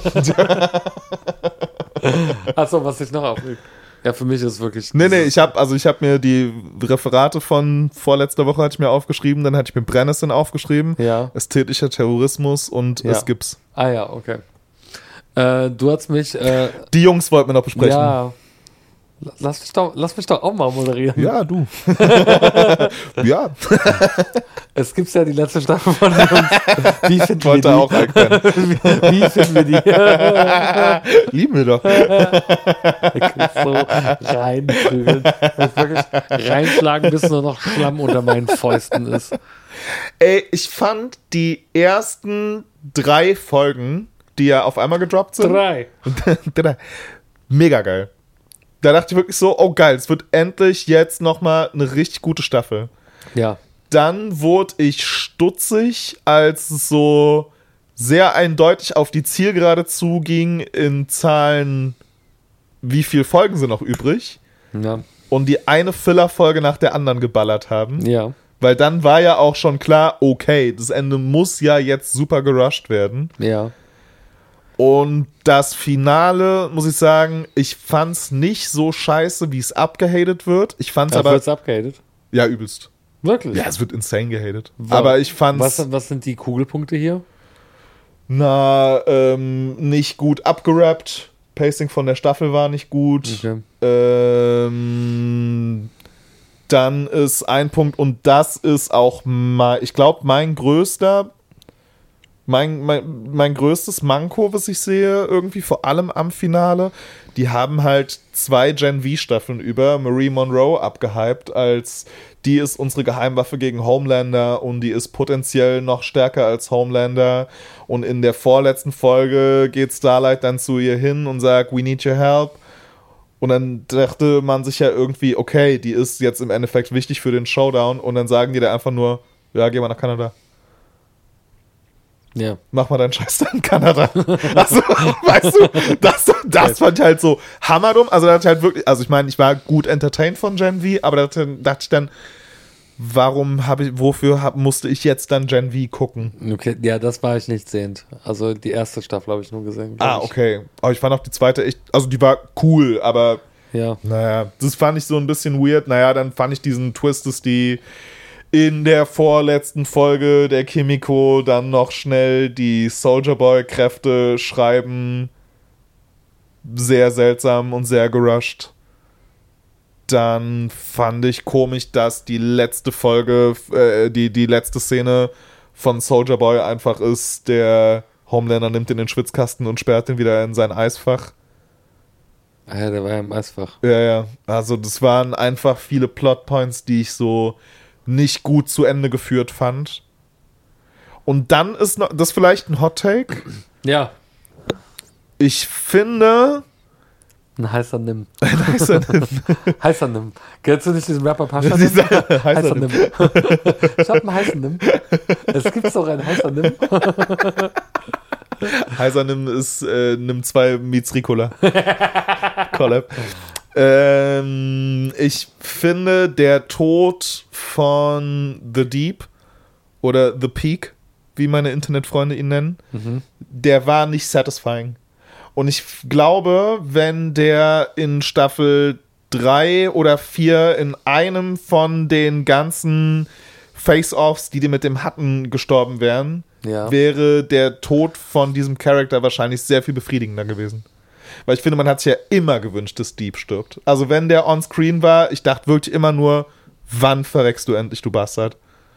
Achso, was sich noch aufregt. Ja, für mich ist es wirklich. Nee, nee, ich habe also ich habe mir die Referate von vorletzter Woche hatte ich mir aufgeschrieben, dann hatte ich mir Brennnesseln aufgeschrieben, Ja. ästhetischer Terrorismus und Ja. es gibt's. Ah, ja, okay. Äh, du hast mich. Äh, Die Jungs wollten wir noch besprechen. ja. Lass mich, doch, lass mich doch auch mal moderieren. Ja, du. Ja, Es gibt ja die letzte Staffel von uns. Wie finden wir wollte die? auch erkennen. wie, wie finden wir die? Lieben wir doch. So reinprügeln. Das wirklich reinschlagen, bis nur noch Schlamm unter meinen Fäusten ist. Ey, ich fand die ersten drei Folgen, die ja auf einmal gedroppt sind, Drei. mega geil. Da dachte ich wirklich so, oh geil, es wird endlich jetzt nochmal eine richtig gute Staffel. Ja. Dann wurde ich stutzig, als es so sehr eindeutig auf die Zielgerade zuging in Zahlen, wie viele Folgen sind noch übrig. Ja. und die eine Filler-Folge nach der anderen geballert haben. Ja. Weil dann war ja auch schon klar, okay, das Ende muss ja jetzt super gerusht werden. Ja. Und das Finale, muss ich sagen, ich fand's nicht so scheiße, wie es abgehatet wird. Ich fand's Ja, aber... wird's abgehatet? Ja, übelst. Wirklich? Ja, es wird insane gehatet. Wa- Aber ich fand's... Was, was sind die Kugelpunkte hier? Na, ähm, nicht gut abgerappt. Pacing von der Staffel war nicht gut. Okay. Ähm, dann ist ein Punkt, und das ist auch mal, ich glaube, mein größter, mein, mein, mein größtes Manko, was ich sehe, irgendwie vor allem am Finale. Die haben halt zwei Gen V-Staffeln über Marie Monroe abgehypt, als die ist unsere Geheimwaffe gegen Homelander und die ist potenziell noch stärker als Homelander. Und in der vorletzten Folge geht Starlight dann zu ihr hin und sagt, we need your help. Und dann dachte man sich ja irgendwie, okay, die ist jetzt im Endeffekt wichtig für den Showdown. Und dann sagen die da einfach nur, ja, geh mal nach Kanada. Ja. Mach mal deinen Scheiß da in Kanada. Also, weißt du, das, das fand ich halt so hammerdumm. Also, da hatte ich halt wirklich, also ich meine, ich war gut entertained von Gen V, aber da dachte ich dann, warum habe ich, wofür hab, musste ich jetzt dann Gen V gucken? Okay, ja, das war ich nicht sehend. Also die erste Staffel habe ich nur gesehen. glaub Ah, ich. okay. Aber ich fand auch die zweite echt, also die war cool, aber Ja. naja, das fand ich so ein bisschen weird. Naja, dann fand ich diesen Twist, dass die in der vorletzten Folge der Kimiko dann noch schnell die Soldier Boy Kräfte schreiben. Sehr seltsam und sehr gerusht. Dann fand ich komisch, dass die letzte Folge, äh, die, die letzte Szene von Soldier Boy einfach ist, der Homelander nimmt den in den Schwitzkasten und sperrt ihn wieder in sein Eisfach. Ah ja, der war ja im Eisfach. Ja, ja. Also das waren einfach viele Plotpoints, die ich so nicht gut zu Ende geführt fand. Und dann ist noch, das ist vielleicht ein Hot Take. Ja. Ich finde... Ein heißer Nimm. Ein heißer Nimm. Heißer Nimm. Kennst du nicht diesen Rapper Pascha? Dieser heißer Heißer Nimm. Nimm. Ich hab einen heißen Nimm. Es gibt doch einen heißer Nimm. Heißer Nimm ist äh, Nimm zwei meets Ricola. Collab. Ähm, ich finde, der Tod von The Deep oder The Peak, wie meine Internetfreunde ihn nennen, Mhm. der war nicht satisfying. Und ich glaube, wenn der in Staffel drei oder vier in einem von den ganzen Face-Offs, die die mit dem hatten, gestorben wären, Ja. wäre der Tod von diesem Charakter wahrscheinlich sehr viel befriedigender gewesen. Weil ich finde, man hat sich ja immer gewünscht, dass Deep stirbt. Also wenn der on-screen war, ich dachte wirklich immer nur, wann verreckst du endlich, du Bastard?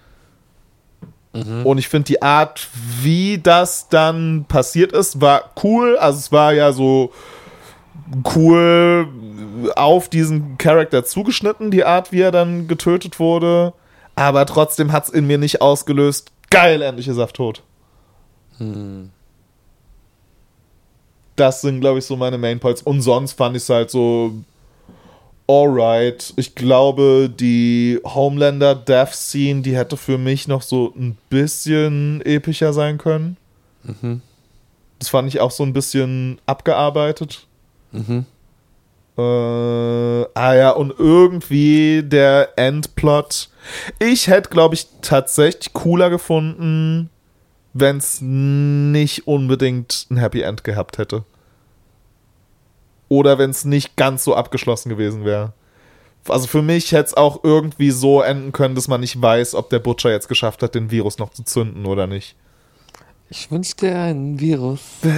Mhm. Und ich finde die Art, wie das dann passiert ist, war cool. Also es war ja so cool auf diesen Charakter zugeschnitten, die Art, wie er dann getötet wurde. Aber trotzdem hat es in mir nicht ausgelöst, geil, endlich ist er tot. Hm. Das sind, glaube ich, so meine Mainpoints. Und sonst fand ich es halt so alright. Ich glaube, die Homelander Death Scene, die hätte für mich noch so ein bisschen epischer sein können. Mhm. Das fand ich auch so ein bisschen abgearbeitet. Mhm. Äh, ah ja, und irgendwie der Endplot. Ich hätte, glaube ich, tatsächlich cooler gefunden, wenn es nicht unbedingt ein Happy End gehabt hätte. Oder wenn es nicht ganz so abgeschlossen gewesen wäre. Also für mich hätte es auch irgendwie so enden können, dass man nicht weiß, ob der Butcher jetzt geschafft hat, den Virus noch zu zünden oder nicht. Ich wünsche dir einen Virus.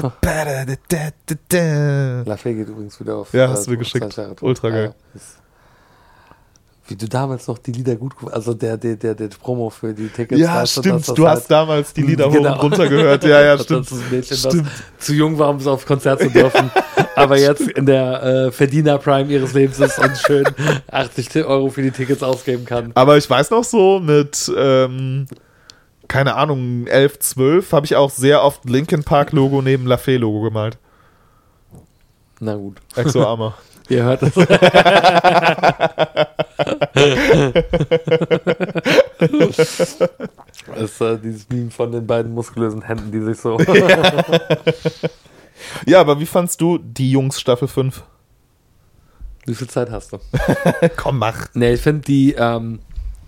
Lafay geht übrigens wieder auf. Ja, hast du mir geschickt. zwanzig Jahre tot. Ultra geil. Ja, ist- wie du damals noch die Lieder gut, also der, der, der, der Promo für die Tickets. Ja, weißt du, stimmt. dass das Du halt- hast damals die Lieder hoch Genau. und runter gehört. Ja, ja, Das stimmt. ist ein Mädchen, Stimmt. das zu jung war, um so auf Konzert zu dürfen, aber jetzt in der äh, Verdiener-Prime ihres Lebens ist und schön achtzig Euro für die Tickets ausgeben kann. Aber ich weiß noch so, mit, ähm, keine Ahnung, elf, zwölf habe ich auch sehr oft Linkin Park Logo neben Lafay Logo gemalt. Na gut, Exo Armor. ihr hört es. Das ist äh, dieses Meme von den beiden muskulösen Händen, die sich so... Ja, aber wie fandst du die Jungs Staffel fünf? Wie viel Zeit hast du? Komm, mach. Nee, ich finde die, ähm,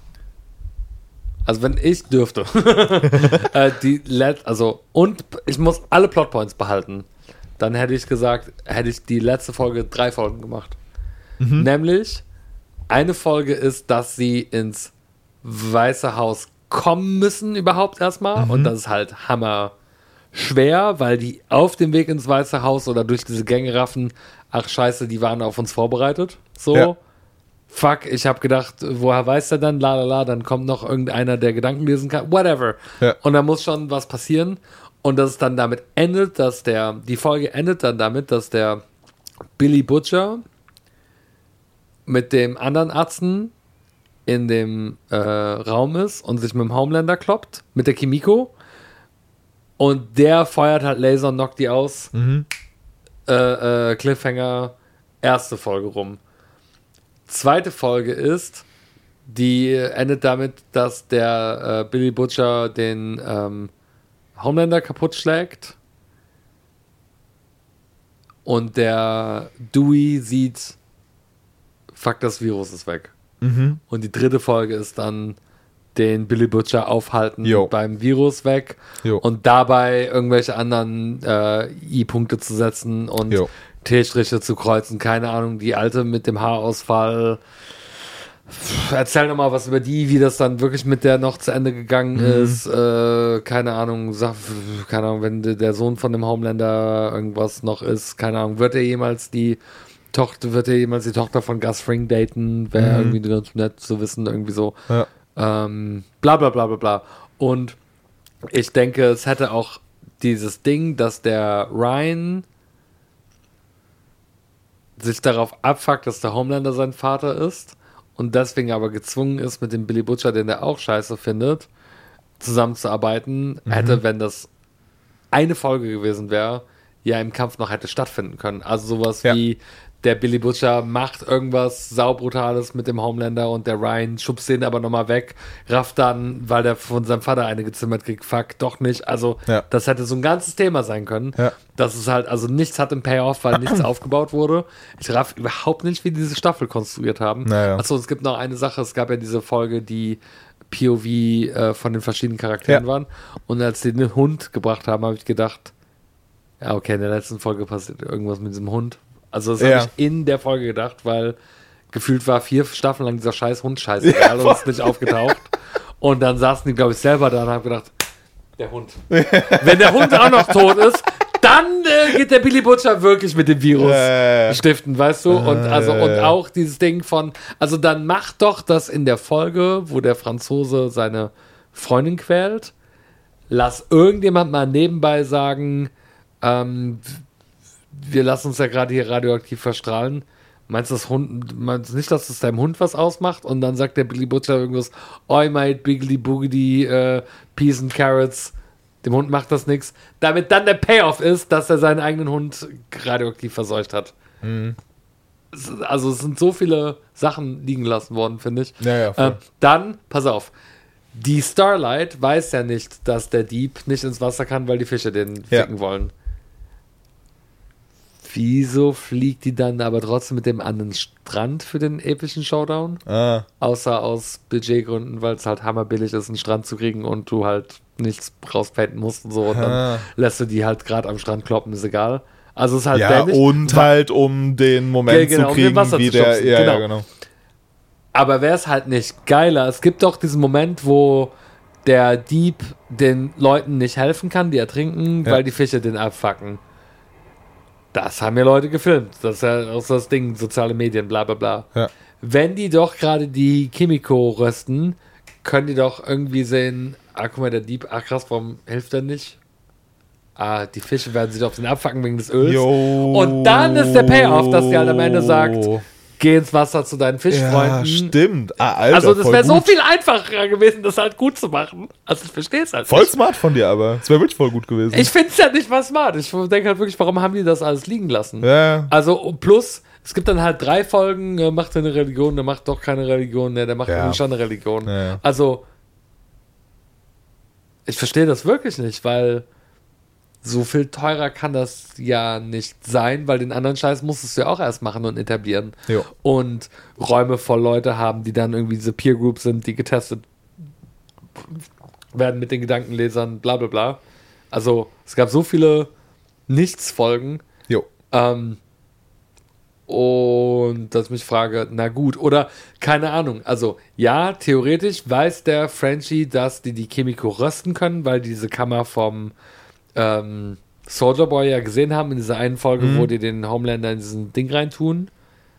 also wenn ich dürfte, äh, die Let also und ich muss alle Plotpoints behalten, dann hätte ich gesagt, hätte ich die letzte Folge drei Folgen gemacht. Mhm. Nämlich, eine Folge ist, dass sie ins Weiße Haus kommen müssen überhaupt erstmal mhm. und das ist halt hammer schwer, weil die auf dem Weg ins Weiße Haus oder durch diese Gänge raffen, ach scheiße, die waren auf uns vorbereitet. So, ja. Fuck, ich habe gedacht, woher weiß der dann? La la la, dann kommt noch irgendeiner, der Gedanken lesen kann. Whatever. Ja. Und da muss schon was passieren. Und dass es dann damit endet, dass der, die Folge endet dann damit, dass der Billy Butcher mit dem anderen Arzten in dem äh, Raum ist und sich mit dem Homelander kloppt, mit der Kimiko. Und der feuert halt Laser und knockt die aus. Mhm. Äh, äh, Cliffhanger, erste Folge rum. Zweite Folge ist, die endet damit, dass der äh, Billy Butcher den ähm, Homelander kaputt schlägt und der Dewey sieht, fuck, das Virus ist weg. Mhm. Und die dritte Folge ist dann den Billy Butcher aufhalten jo. beim Virus weg jo. und dabei irgendwelche anderen äh, I-Punkte zu setzen und jo. T-Striche zu kreuzen, keine Ahnung, die alte mit dem Haarausfall. Erzähl nochmal was über die, wie das dann wirklich mit der noch zu Ende gegangen mhm. ist. Äh, keine Ahnung, sag, keine Ahnung, wenn der Sohn von dem Homelander irgendwas noch ist, keine Ahnung, wird er jemals die Tochter, wird er jemals die Tochter von Gus Fring daten? Wäre mhm. irgendwie ganz nett zu wissen, irgendwie so. Ja. Ähm, bla bla bla bla bla. Und ich denke, es hätte auch dieses Ding, dass der Ryan sich darauf abfuckt, dass der Homelander sein Vater ist und deswegen aber gezwungen ist, mit dem Billy Butcher, den der auch scheiße findet, zusammenzuarbeiten, mhm. hätte, wenn das eine Folge gewesen wäre, ja im Kampf noch hätte stattfinden können. Also sowas ja. wie der Billy Butcher macht irgendwas saubrutales mit dem Homelander und der Ryan schubst den aber nochmal weg, rafft dann, weil der von seinem Vater eine gezimmert kriegt, fuck, doch nicht. Also ja. das hätte so ein ganzes Thema sein können. Ja. Das ist halt, also nichts hat im Payoff, weil nichts aufgebaut wurde. Ich raff überhaupt nicht, wie diese Staffel konstruiert haben. Naja. Achso, es gibt noch eine Sache, es gab ja diese Folge, die P O V äh, von den verschiedenen Charakteren ja. waren und als die den Hund gebracht haben, habe ich gedacht, ja okay, in der letzten Folge passiert irgendwas mit diesem Hund. Also das ja. habe ich in der Folge gedacht, weil gefühlt war vier Staffeln lang dieser scheiß Hund scheißegal ja, und ist nicht aufgetaucht. Und dann saßen die, glaube ich, selber da und haben gedacht, der Hund. Wenn der Hund auch noch tot ist, dann äh, geht der Billy Butcher wirklich mit dem Virus äh, stiften, weißt du? Und also und auch dieses Ding von, also dann macht doch das in der Folge, wo der Franzose seine Freundin quält, lass irgendjemand mal nebenbei sagen, ähm, wir lassen uns ja gerade hier radioaktiv verstrahlen. Meinst du das Hund, meinst du nicht, dass es deinem Hund was ausmacht? Und dann sagt der Billy Butcher irgendwas, oi mate, biggly boogity, uh, peas and carrots. Dem Hund macht das nichts. Damit dann der Payoff ist, dass er seinen eigenen Hund radioaktiv verseucht hat. Mhm. Also es sind so viele Sachen liegen lassen worden, finde ich. Ja, ja, äh, dann, pass auf, die Starlight weiß ja nicht, dass der Dieb nicht ins Wasser kann, weil die Fische den ja. ficken wollen. Wieso fliegt die dann aber trotzdem mit dem an den Strand für den epischen Showdown? Ah. Außer aus Budgetgründen, weil es halt hammerbillig ist, einen Strand zu kriegen und du halt nichts rauspainten musst und so. Und ah. dann lässt du die halt gerade am Strand kloppen, ist egal. Also es ist halt ja, dämlich. Und halt um den Moment ja, genau, zu kriegen, um wie der... Schubsen, ja, genau. ja, genau. Aber wäre es halt nicht geiler? Es gibt doch diesen Moment, wo der Dieb den Leuten nicht helfen kann, die ertrinken, ja. weil die Fische den abfacken. Das haben ja Leute gefilmt. Das ist ja auch so das Ding, soziale Medien, bla bla bla. Ja. Wenn die doch gerade die Kimiko rösten, können die doch irgendwie sehen, ah, guck mal, der Dieb, ach krass, warum hilft er nicht? Ah, die Fische werden sich auf den abfacken wegen des Öls. Yo. Und dann ist der Payoff, dass die halt am Ende sagt, geh ins Wasser zu deinen Fischfreunden. Ja, stimmt. Ah, Alter, also das wäre so viel einfacher gewesen, das halt gut zu machen. Also ich verstehe es halt voll nicht. Smart von dir, aber es wäre wirklich voll gut gewesen. Ich finde es ja nicht mal smart. Ich denke halt wirklich, warum haben die das alles liegen lassen? Ja. Also plus, es gibt dann halt drei Folgen, äh, macht er eine Religion, der macht doch keine Religion, ne, der macht ja. schon eine Religion. Ja, ja. Also ich verstehe das wirklich nicht, weil so viel teurer kann das ja nicht sein, weil den anderen Scheiß musstest du ja auch erst machen und etablieren. Jo. Und Räume voll Leute haben, die dann irgendwie diese Peer Group sind, die getestet werden mit den Gedankenlesern, bla bla bla. Also es gab so viele Nichtsfolgen. Jo. Ähm, und dass ich mich frage, na gut, oder keine Ahnung, also ja, theoretisch weiß der Frenchie, dass die die Kimiko rösten können, weil die diese Kammer vom ähm, Soldier Boy ja gesehen haben in dieser einen Folge, Mhm. wo die den Homelander in diesen Ding reintun.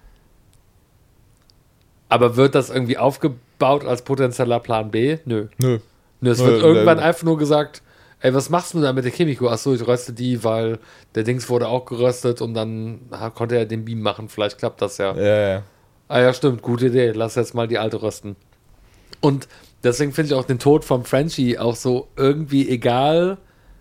Aber wird das irgendwie aufgebaut als potenzieller Plan B? Nö. Nö. Nö, es Nö, wird irgendwann nö. einfach nur gesagt, ey, was machst du da mit der Kimiko? Achso, ich röste die, weil der Dings wurde auch geröstet und dann ha, konnte er den Beam machen. Vielleicht klappt das ja. Ja, ja. Ah ja, stimmt, gute Idee. Lass jetzt mal die alte rösten. Und deswegen finde ich auch den Tod vom Frenchie auch so irgendwie egal.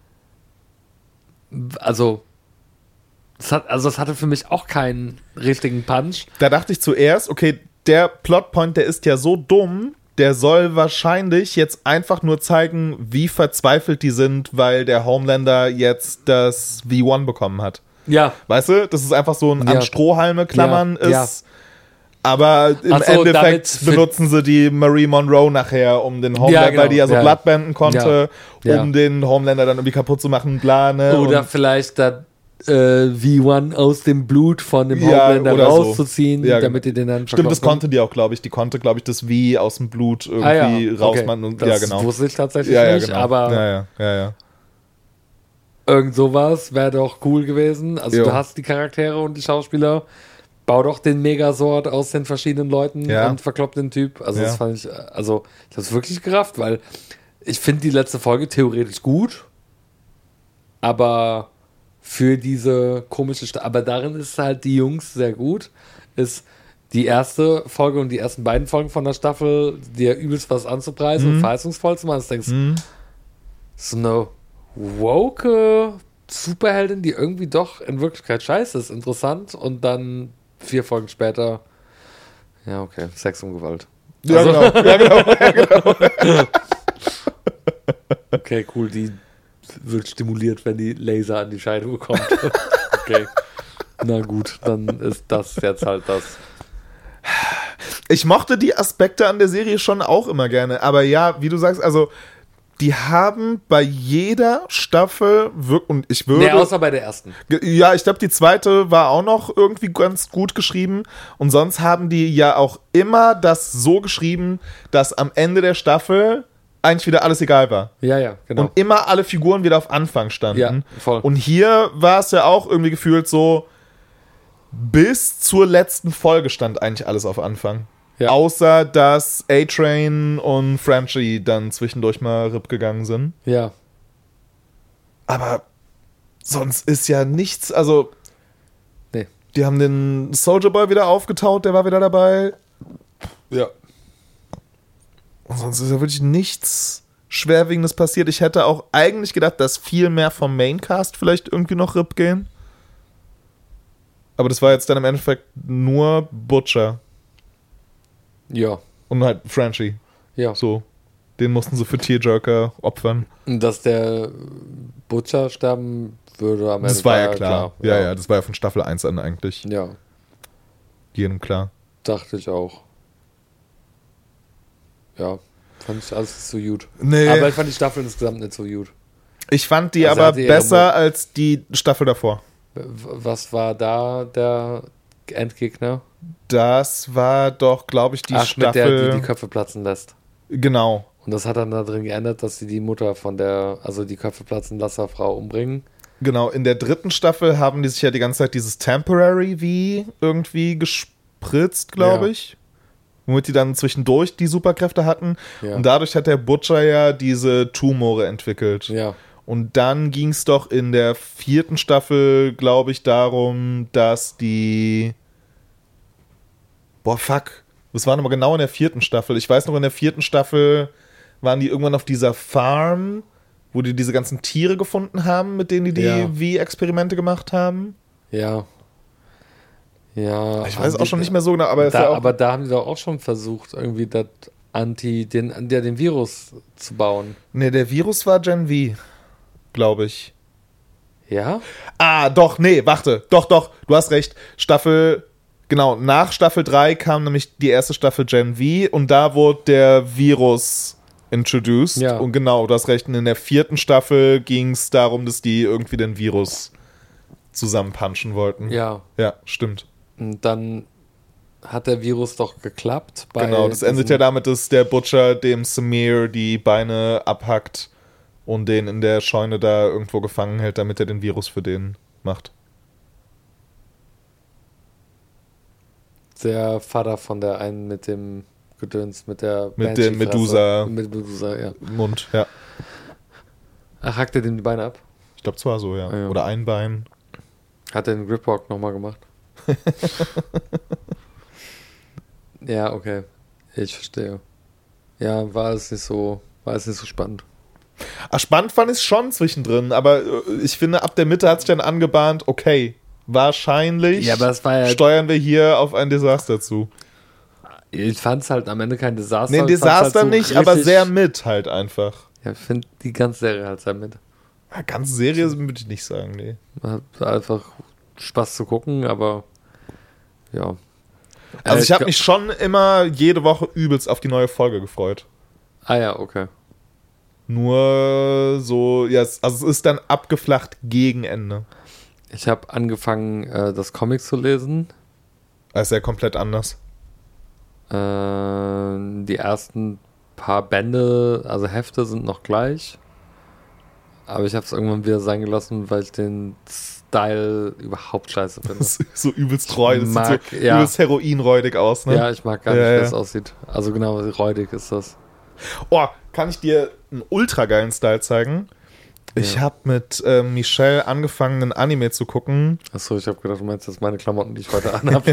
Also, es hat, also es hatte für mich auch keinen richtigen Punch. Da dachte ich zuerst, okay, der Plotpoint, der ist ja so dumm, der soll wahrscheinlich jetzt einfach nur zeigen, wie verzweifelt die sind, weil der Homelander jetzt das V eins bekommen hat. Ja. Weißt du, dass es einfach so ein Ja. an Strohhalme klammern Ja, ist. Aber im Ach so, damit Endeffekt für- benutzen sie die Marie Monroe nachher, um den Homelander, Ja, genau, weil die ja so ja. Bloodbanden konnte, Ja, ja. um den Homelander dann irgendwie kaputt zu machen, bla, ne? Oder Und- vielleicht das äh, V eins aus dem Blut von dem Ja, Homelander oder so. rauszuziehen, Ja, damit ihr den dann Stimmt, das verkloppen. konnte die auch, glaube ich. Die konnte, glaube ich, das V aus dem Blut irgendwie Ah ja, rausmachen. okay. Und, Das ja, genau. wusste ich tatsächlich Ja, ja, nicht, genau. aber ja, ja, ja, ja. irgend sowas wäre doch cool gewesen. Also Jo. du hast die Charaktere und die Schauspieler, bau doch den Megasort aus den verschiedenen Leuten Ja. und verklopp den Typ. Also Ja. das fand ich, also ich habe es wirklich gerafft, weil ich finde die letzte Folge theoretisch gut, aber für diese komische, Sta aber darin ist halt die Jungs sehr gut, ist die erste Folge und die ersten beiden Folgen von der Staffel dir übelst was anzupreisen Mhm. und verheißungsvoll zu machen. Du denkst, Mhm. so eine woke Superheldin, die irgendwie doch in Wirklichkeit scheiße ist, interessant und dann vier Folgen später, ja okay, Sex und Gewalt. Ja, Also- genau. Ja, genau. Ja, genau. Okay, cool, die wird stimuliert, wenn die Laser an die Scheide bekommt. Okay, na gut, dann ist das jetzt halt das. Ich mochte die Aspekte an der Serie schon auch immer gerne. Aber ja, wie du sagst, also die haben bei jeder Staffel wirklich, und ich würde... Nee, außer bei der ersten. Ge- Ja, ich glaube, die zweite war auch noch irgendwie ganz gut geschrieben. Und sonst haben die ja auch immer das so geschrieben, dass am Ende der Staffel eigentlich wieder alles egal war. Ja, ja, genau. Und immer alle Figuren wieder auf Anfang standen. Ja, voll. Und hier war es ja auch irgendwie gefühlt so, bis zur letzten Folge stand eigentlich alles auf Anfang. Ja. Außer, dass A-Train und Frenchie dann zwischendurch mal RIP gegangen sind. Ja, Aber sonst ist ja nichts, also nee. die haben den Soldier Boy wieder aufgetaut, der war wieder dabei. Ja. Und sonst ist ja wirklich nichts Schwerwiegendes passiert. Ich hätte auch eigentlich gedacht, dass viel mehr vom Maincast vielleicht irgendwie noch RIP gehen. Aber das war jetzt dann im Endeffekt nur Butcher Ja, und halt Frenchie. ja. So. Den mussten sie für Tearjerker opfern. Und dass der Butcher sterben würde am Ende. Das war ja klar. Ja, Ja, ja, das war ja von Staffel eins an eigentlich. Ja, Jedem klar. dachte ich auch. Ja, fand ich alles nicht so gut. Nee. Aber ich fand die Staffel insgesamt nicht so gut. Ich fand die Also aber hatte ihre besser Mo- als die Staffel davor. W- Was war da der Endgegner? Das war doch, glaube ich, die Ach, mit der, Staffel. die die Köpfe platzen lässt. Genau. Und das hat dann da drin geändert, dass sie die Mutter von der, also die Köpfe platzen lasser Frau umbringen. Genau, in der dritten Staffel haben die sich ja die ganze Zeit dieses Temporary V irgendwie gespritzt, glaube Ja. ich. Womit die dann zwischendurch die Superkräfte hatten. Ja. Und dadurch hat der Butcher ja diese Tumore entwickelt. Ja, Und dann ging es doch in der vierten Staffel, glaube ich, darum, dass die... Boah, fuck. Das war nochmal genau in der vierten Staffel. Ich weiß noch, in der vierten Staffel waren die irgendwann auf dieser Farm, wo die diese ganzen Tiere gefunden haben, mit denen die die Ja. V-Experimente gemacht haben. ja. Ja. Ich haben weiß auch die- schon nicht mehr so genau, aber es ist Da, ja auch... aber da haben die doch auch schon versucht, irgendwie das Anti, den, der den Virus zu bauen. Ne, der Virus war Gen V, glaube ich. Ja? Ah, doch, nee, warte. Doch, doch, du hast recht. Staffel, genau, nach Staffel drei kam nämlich die erste Staffel Gen V und da wurde der Virus introduced. Ja. Und genau, du hast recht. Und in der vierten Staffel ging es darum, dass die irgendwie den Virus zusammenpunchen wollten. Ja. Ja, stimmt. Und dann hat der Virus doch geklappt. Bei Genau, das endet ja damit, dass der Butcher dem Samir die Beine abhackt und den in der Scheune da irgendwo gefangen hält, damit er den Virus für den macht. Der Vater von der einen mit dem Gedöns, mit der Mit dem Medusa. Mit Medusa, ja. Mund, ja. Ach, hackt er dem die Beine ab? Ich glaube zwar so, ja. Ah, ja. Oder ein Bein. Hat er den Gripwalk nochmal gemacht? Ja, okay. Ich verstehe. Ja, war es nicht so, war es nicht so spannend. Ach, spannend fand ich es schon zwischendrin, aber ich finde, ab der Mitte hat sich dann angebahnt, okay, wahrscheinlich Ja, aber das war ja, steuern wir hier auf ein Desaster zu. ich fand es halt am Ende kein Desaster. Nee, ein Ich fand's Desaster halt so nicht, aber richtig- sehr mit halt einfach. Ja, ich finde die ganze Serie halt sehr mit. Ja, ganze Serie würde ich nicht sagen, nee. Man hat einfach Spaß zu gucken, aber ja. Also Äh, ich habe gl- mich schon immer jede Woche übelst auf die neue Folge gefreut. Ah ja, okay. Nur so, ja, es- also es ist dann abgeflacht gegen Ende. Ich habe angefangen, äh, das Comic zu lesen. Das ist ja komplett anders. Äh, die ersten paar Bände, also Hefte sind noch gleich. Aber ich habe es irgendwann wieder sein gelassen, weil ich den Style überhaupt scheiße finde. Das ist so übelst treu. Das Mag, sieht so ja. übelst heroinräudig aus, ne? Ja, ich mag gar nicht, Ja, wie ja. das aussieht. Also genau, räudig ist das. Oh, kann ich dir einen ultra geilen Style zeigen? Ich Ja. habe mit äh, Michelle angefangen, einen Anime zu gucken. Achso, ich habe gedacht, du meinst jetzt meine Klamotten, die ich heute anhabe.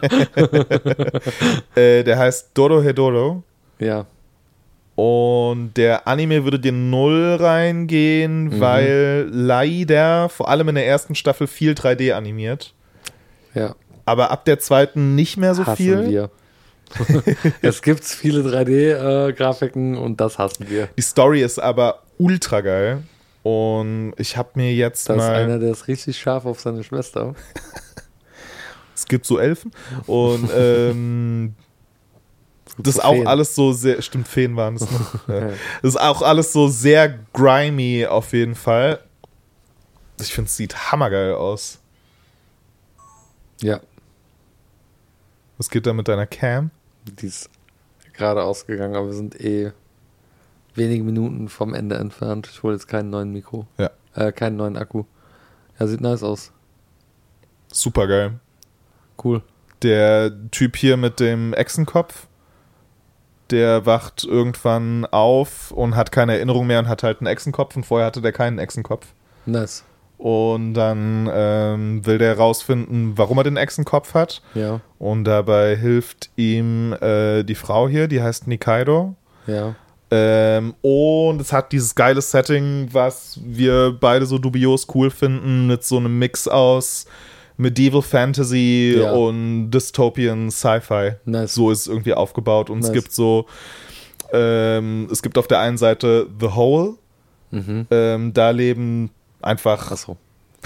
Äh, der heißt Dorohedoro. Ja, Und der Anime würde dir null reingehen, Mhm. weil leider vor allem in der ersten Staffel viel drei D animiert. ja. Aber ab der zweiten nicht mehr so hassen viel. wir. Es gibt viele drei D-Grafiken und das hassen wir. Die Story ist aber ultra geil. Und ich habe mir jetzt Da ist mal... einer, der ist richtig scharf auf seine Schwester. Es gibt so Elfen. Und ähm, das ist so auch Feen. alles so sehr... Stimmt, Feen waren es noch. Ja. Ja. Das ist auch alles so sehr grimy auf jeden Fall. Ich finde, es sieht hammergeil aus. Ja, Was geht da mit deiner Cam? die ist gerade ausgegangen, aber wir sind eh wenige Minuten vom Ende entfernt. Ich hole jetzt keinen neuen Mikro. Ja. Äh, keinen neuen Akku. Ja, sieht nice aus. Super geil. Cool. Der Typ hier mit dem Echsenkopf, der wacht irgendwann auf und hat keine Erinnerung mehr und hat halt einen Echsenkopf und vorher hatte der keinen Echsenkopf. Nice. Und dann ähm, will der rausfinden, warum er den Echsenkopf hat. Ja, Und dabei hilft ihm äh, die Frau hier, die heißt Nikaido. ja. Ähm, und es hat dieses geile Setting, was wir beide so dubios cool finden, mit so einem Mix aus Medieval Fantasy Ja. und Dystopian Sci-Fi. Nice. So ist es irgendwie aufgebaut. Und Nice. es gibt so, ähm, es gibt auf der einen Seite The Hole, Mhm. ähm, da leben einfach, Achso.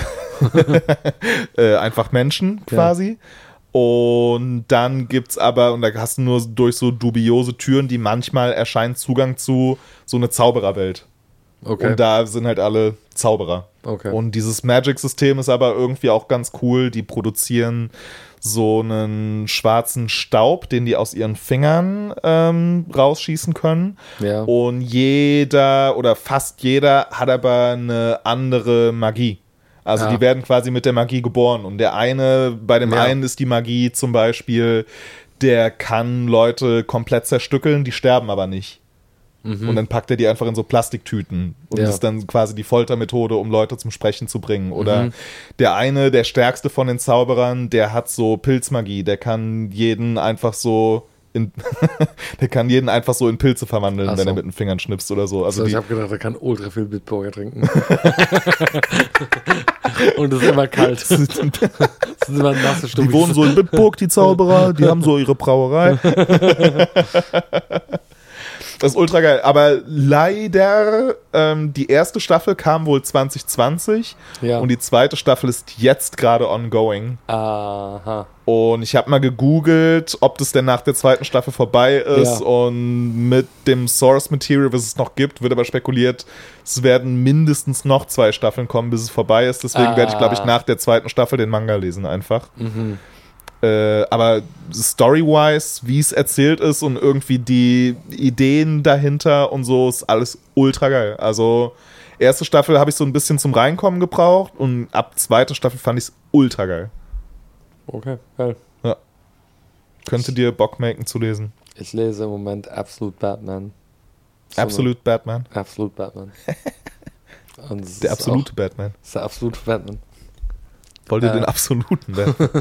äh, einfach Menschen Ja. quasi. Und dann gibt's aber, und da hast du nur durch so dubiose Türen, die manchmal erscheint Zugang zu so eine Zaubererwelt. Okay. Und da sind halt alle Zauberer. okay. Und dieses Magic-System ist aber irgendwie auch ganz cool. Die produzieren so einen schwarzen Staub, den die aus ihren Fingern ähm, rausschießen können. ja. Und jeder oder fast jeder hat aber eine andere Magie. Also Ja. die werden quasi mit der Magie geboren. Und der eine, bei dem Ja. einen ist die Magie zum Beispiel, der kann Leute komplett zerstückeln, die sterben aber nicht. Und dann packt er die einfach in so Plastiktüten. Und Ja. das ist dann quasi die Foltermethode, um Leute zum Sprechen zu bringen. Oder Mhm. der eine, der stärkste von den Zauberern, der hat so Pilzmagie. Der kann jeden einfach so in der kann jeden einfach so in Pilze verwandeln, Ach wenn er so. mit den Fingern schnipst oder so. Also Also ich die, habe gedacht, er kann ultra viel Bitburger trinken. Und es ist immer kalt. Es sind immer nasse die Stubis. wohnen so in Bitburg, die Zauberer. Die haben so ihre Brauerei. Das ist ultra geil. Aber leider, ähm, die erste Staffel kam wohl zwanzig zwanzig Ja. und die zweite Staffel ist jetzt gerade ongoing. Aha. Und ich habe mal gegoogelt, ob das denn nach der zweiten Staffel vorbei ist. Ja. Und mit dem Source Material, was es noch gibt, wird aber spekuliert, es werden mindestens noch zwei Staffeln kommen, bis es vorbei ist. Deswegen Ah. werde ich, glaube ich, nach der zweiten Staffel den Manga lesen einfach. Mhm. Äh, aber story-wise, wie es erzählt ist und irgendwie die Ideen dahinter und so, ist alles ultra geil. Also erste Staffel habe ich so ein bisschen zum Reinkommen gebraucht und ab zweite Staffel fand ich es ultra geil. Okay, geil. Ja. Könnte dir Bock machen zu lesen. Ich lese im Moment Absolute Batman. So Absolute Batman. eine- Absolute Batman. Und es Der ist absolute auch, Batman. ist der absolute Batman. Wollt ihr Äh. den absoluten Batman?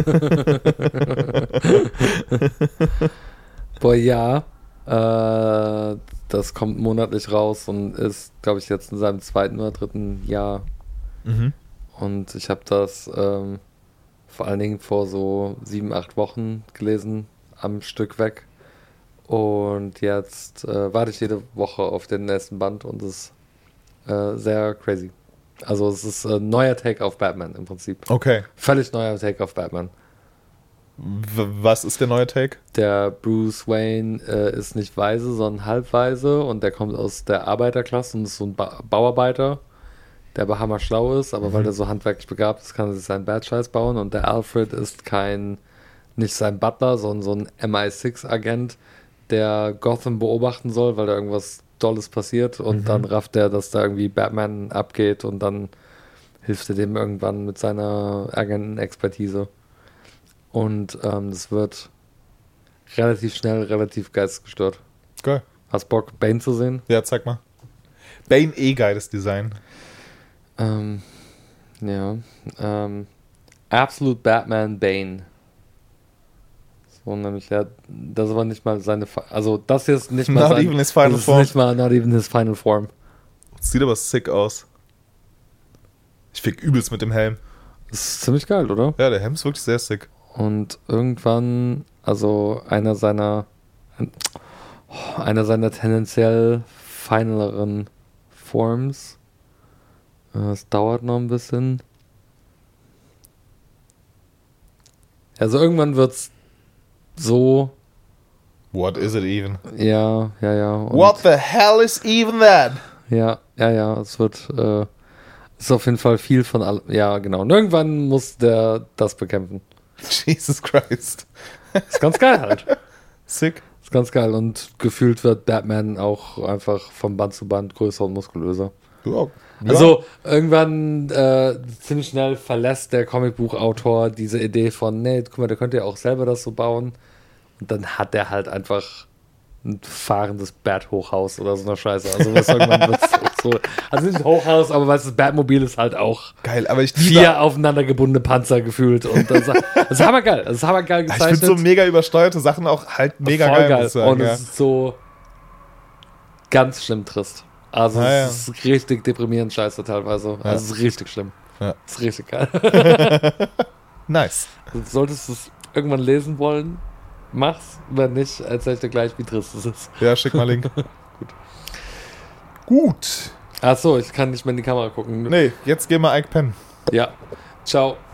Boah, ja. Äh, das kommt monatlich raus und ist, glaube ich, jetzt in seinem zweiten oder dritten Jahr. mhm. Und ich habe das ähm, vor allen Dingen vor so sieben, acht Wochen gelesen, am Stück weg. Und jetzt äh, warte ich jede Woche auf den nächsten Band und es ist äh, sehr crazy. Also es ist ein neuer Take auf Batman im Prinzip. Okay. Völlig neuer Take auf Batman. W- was ist der neue Take? Der Bruce Wayne äh, ist nicht weise, sondern halbweise und der kommt aus der Arbeiterklasse und ist so ein ba- Bauarbeiter, der aber hammerschlau ist, aber Mhm. weil der so handwerklich begabt ist, kann er sich seinen Bad-Scheiß bauen und der Alfred ist kein, nicht sein Butler, sondern so ein M I sechs Agent, der Gotham beobachten soll, weil da irgendwas Dolles passiert und Mhm. dann rafft er, dass da irgendwie Batman abgeht und dann hilft er dem irgendwann mit seiner Agentenexpertise. Und ähm, das wird relativ schnell, relativ geistesgestört. Geil. Hast Bock, Bane zu sehen? Ja, zeig mal. Bane eh geiles Design. Ähm, ja. Ähm, Absolute Batman Bane. So nämlich, ja, das ist aber nicht mal seine, Fi- also das hier ist nicht mal Not sein, even his final das ist form. nicht mal not even his final form. Sieht aber sick aus. Ich fick übelst mit dem Helm. Das ist ziemlich geil, oder? Ja, der Helm ist wirklich sehr sick. Und irgendwann, also einer seiner, ein- oh, einer seiner tendenziell feineren Forms. Äh, Es dauert noch ein bisschen. Also irgendwann wird's so, What is it even? ja, ja, ja. Und What the hell is even that? Ja, ja, ja, es wird, äh, ist auf jeden Fall viel von allem. Ja, genau. Und irgendwann muss der das bekämpfen. Jesus Christ. Ist ganz geil halt. Sick. Ist ganz geil. Und gefühlt wird Batman auch einfach von Band zu Band größer und muskulöser. Ja. Also irgendwann äh, ziemlich schnell verlässt der Comicbuchautor diese Idee von, nee, guck mal, der könnte ja auch selber das so bauen. Und dann hat der halt einfach ein fahrendes Bat-Hochhaus oder so eine Scheiße. Also was irgendwann wird's so, also nicht ein Hochhaus, aber weißt du, das Batmobil ist halt auch Geil, aber ich liebe. vier aufeinander gebundene Panzer gefühlt. Und das, das ist hammergeil. Das ist hammergeil Ich gezeichnet. finde so mega übersteuerte Sachen auch halt mega Voll geil, geil. muss ich sagen. Und Ja. es ist so ganz schlimm trist. Also Ah, ja. es ist richtig deprimierend scheiße teilweise. Ja. Also es ist richtig schlimm. Ja. Es ist richtig geil. Nice. Also solltest du es irgendwann lesen wollen, mach's. Wenn nicht, erzähl ich dir gleich, wie trist es ist. Ja, schick mal Link. Gut. Gut. Achso, ich kann nicht mehr in die Kamera gucken. Nee, jetzt gehen wir Ike pennen. Ja. Ciao.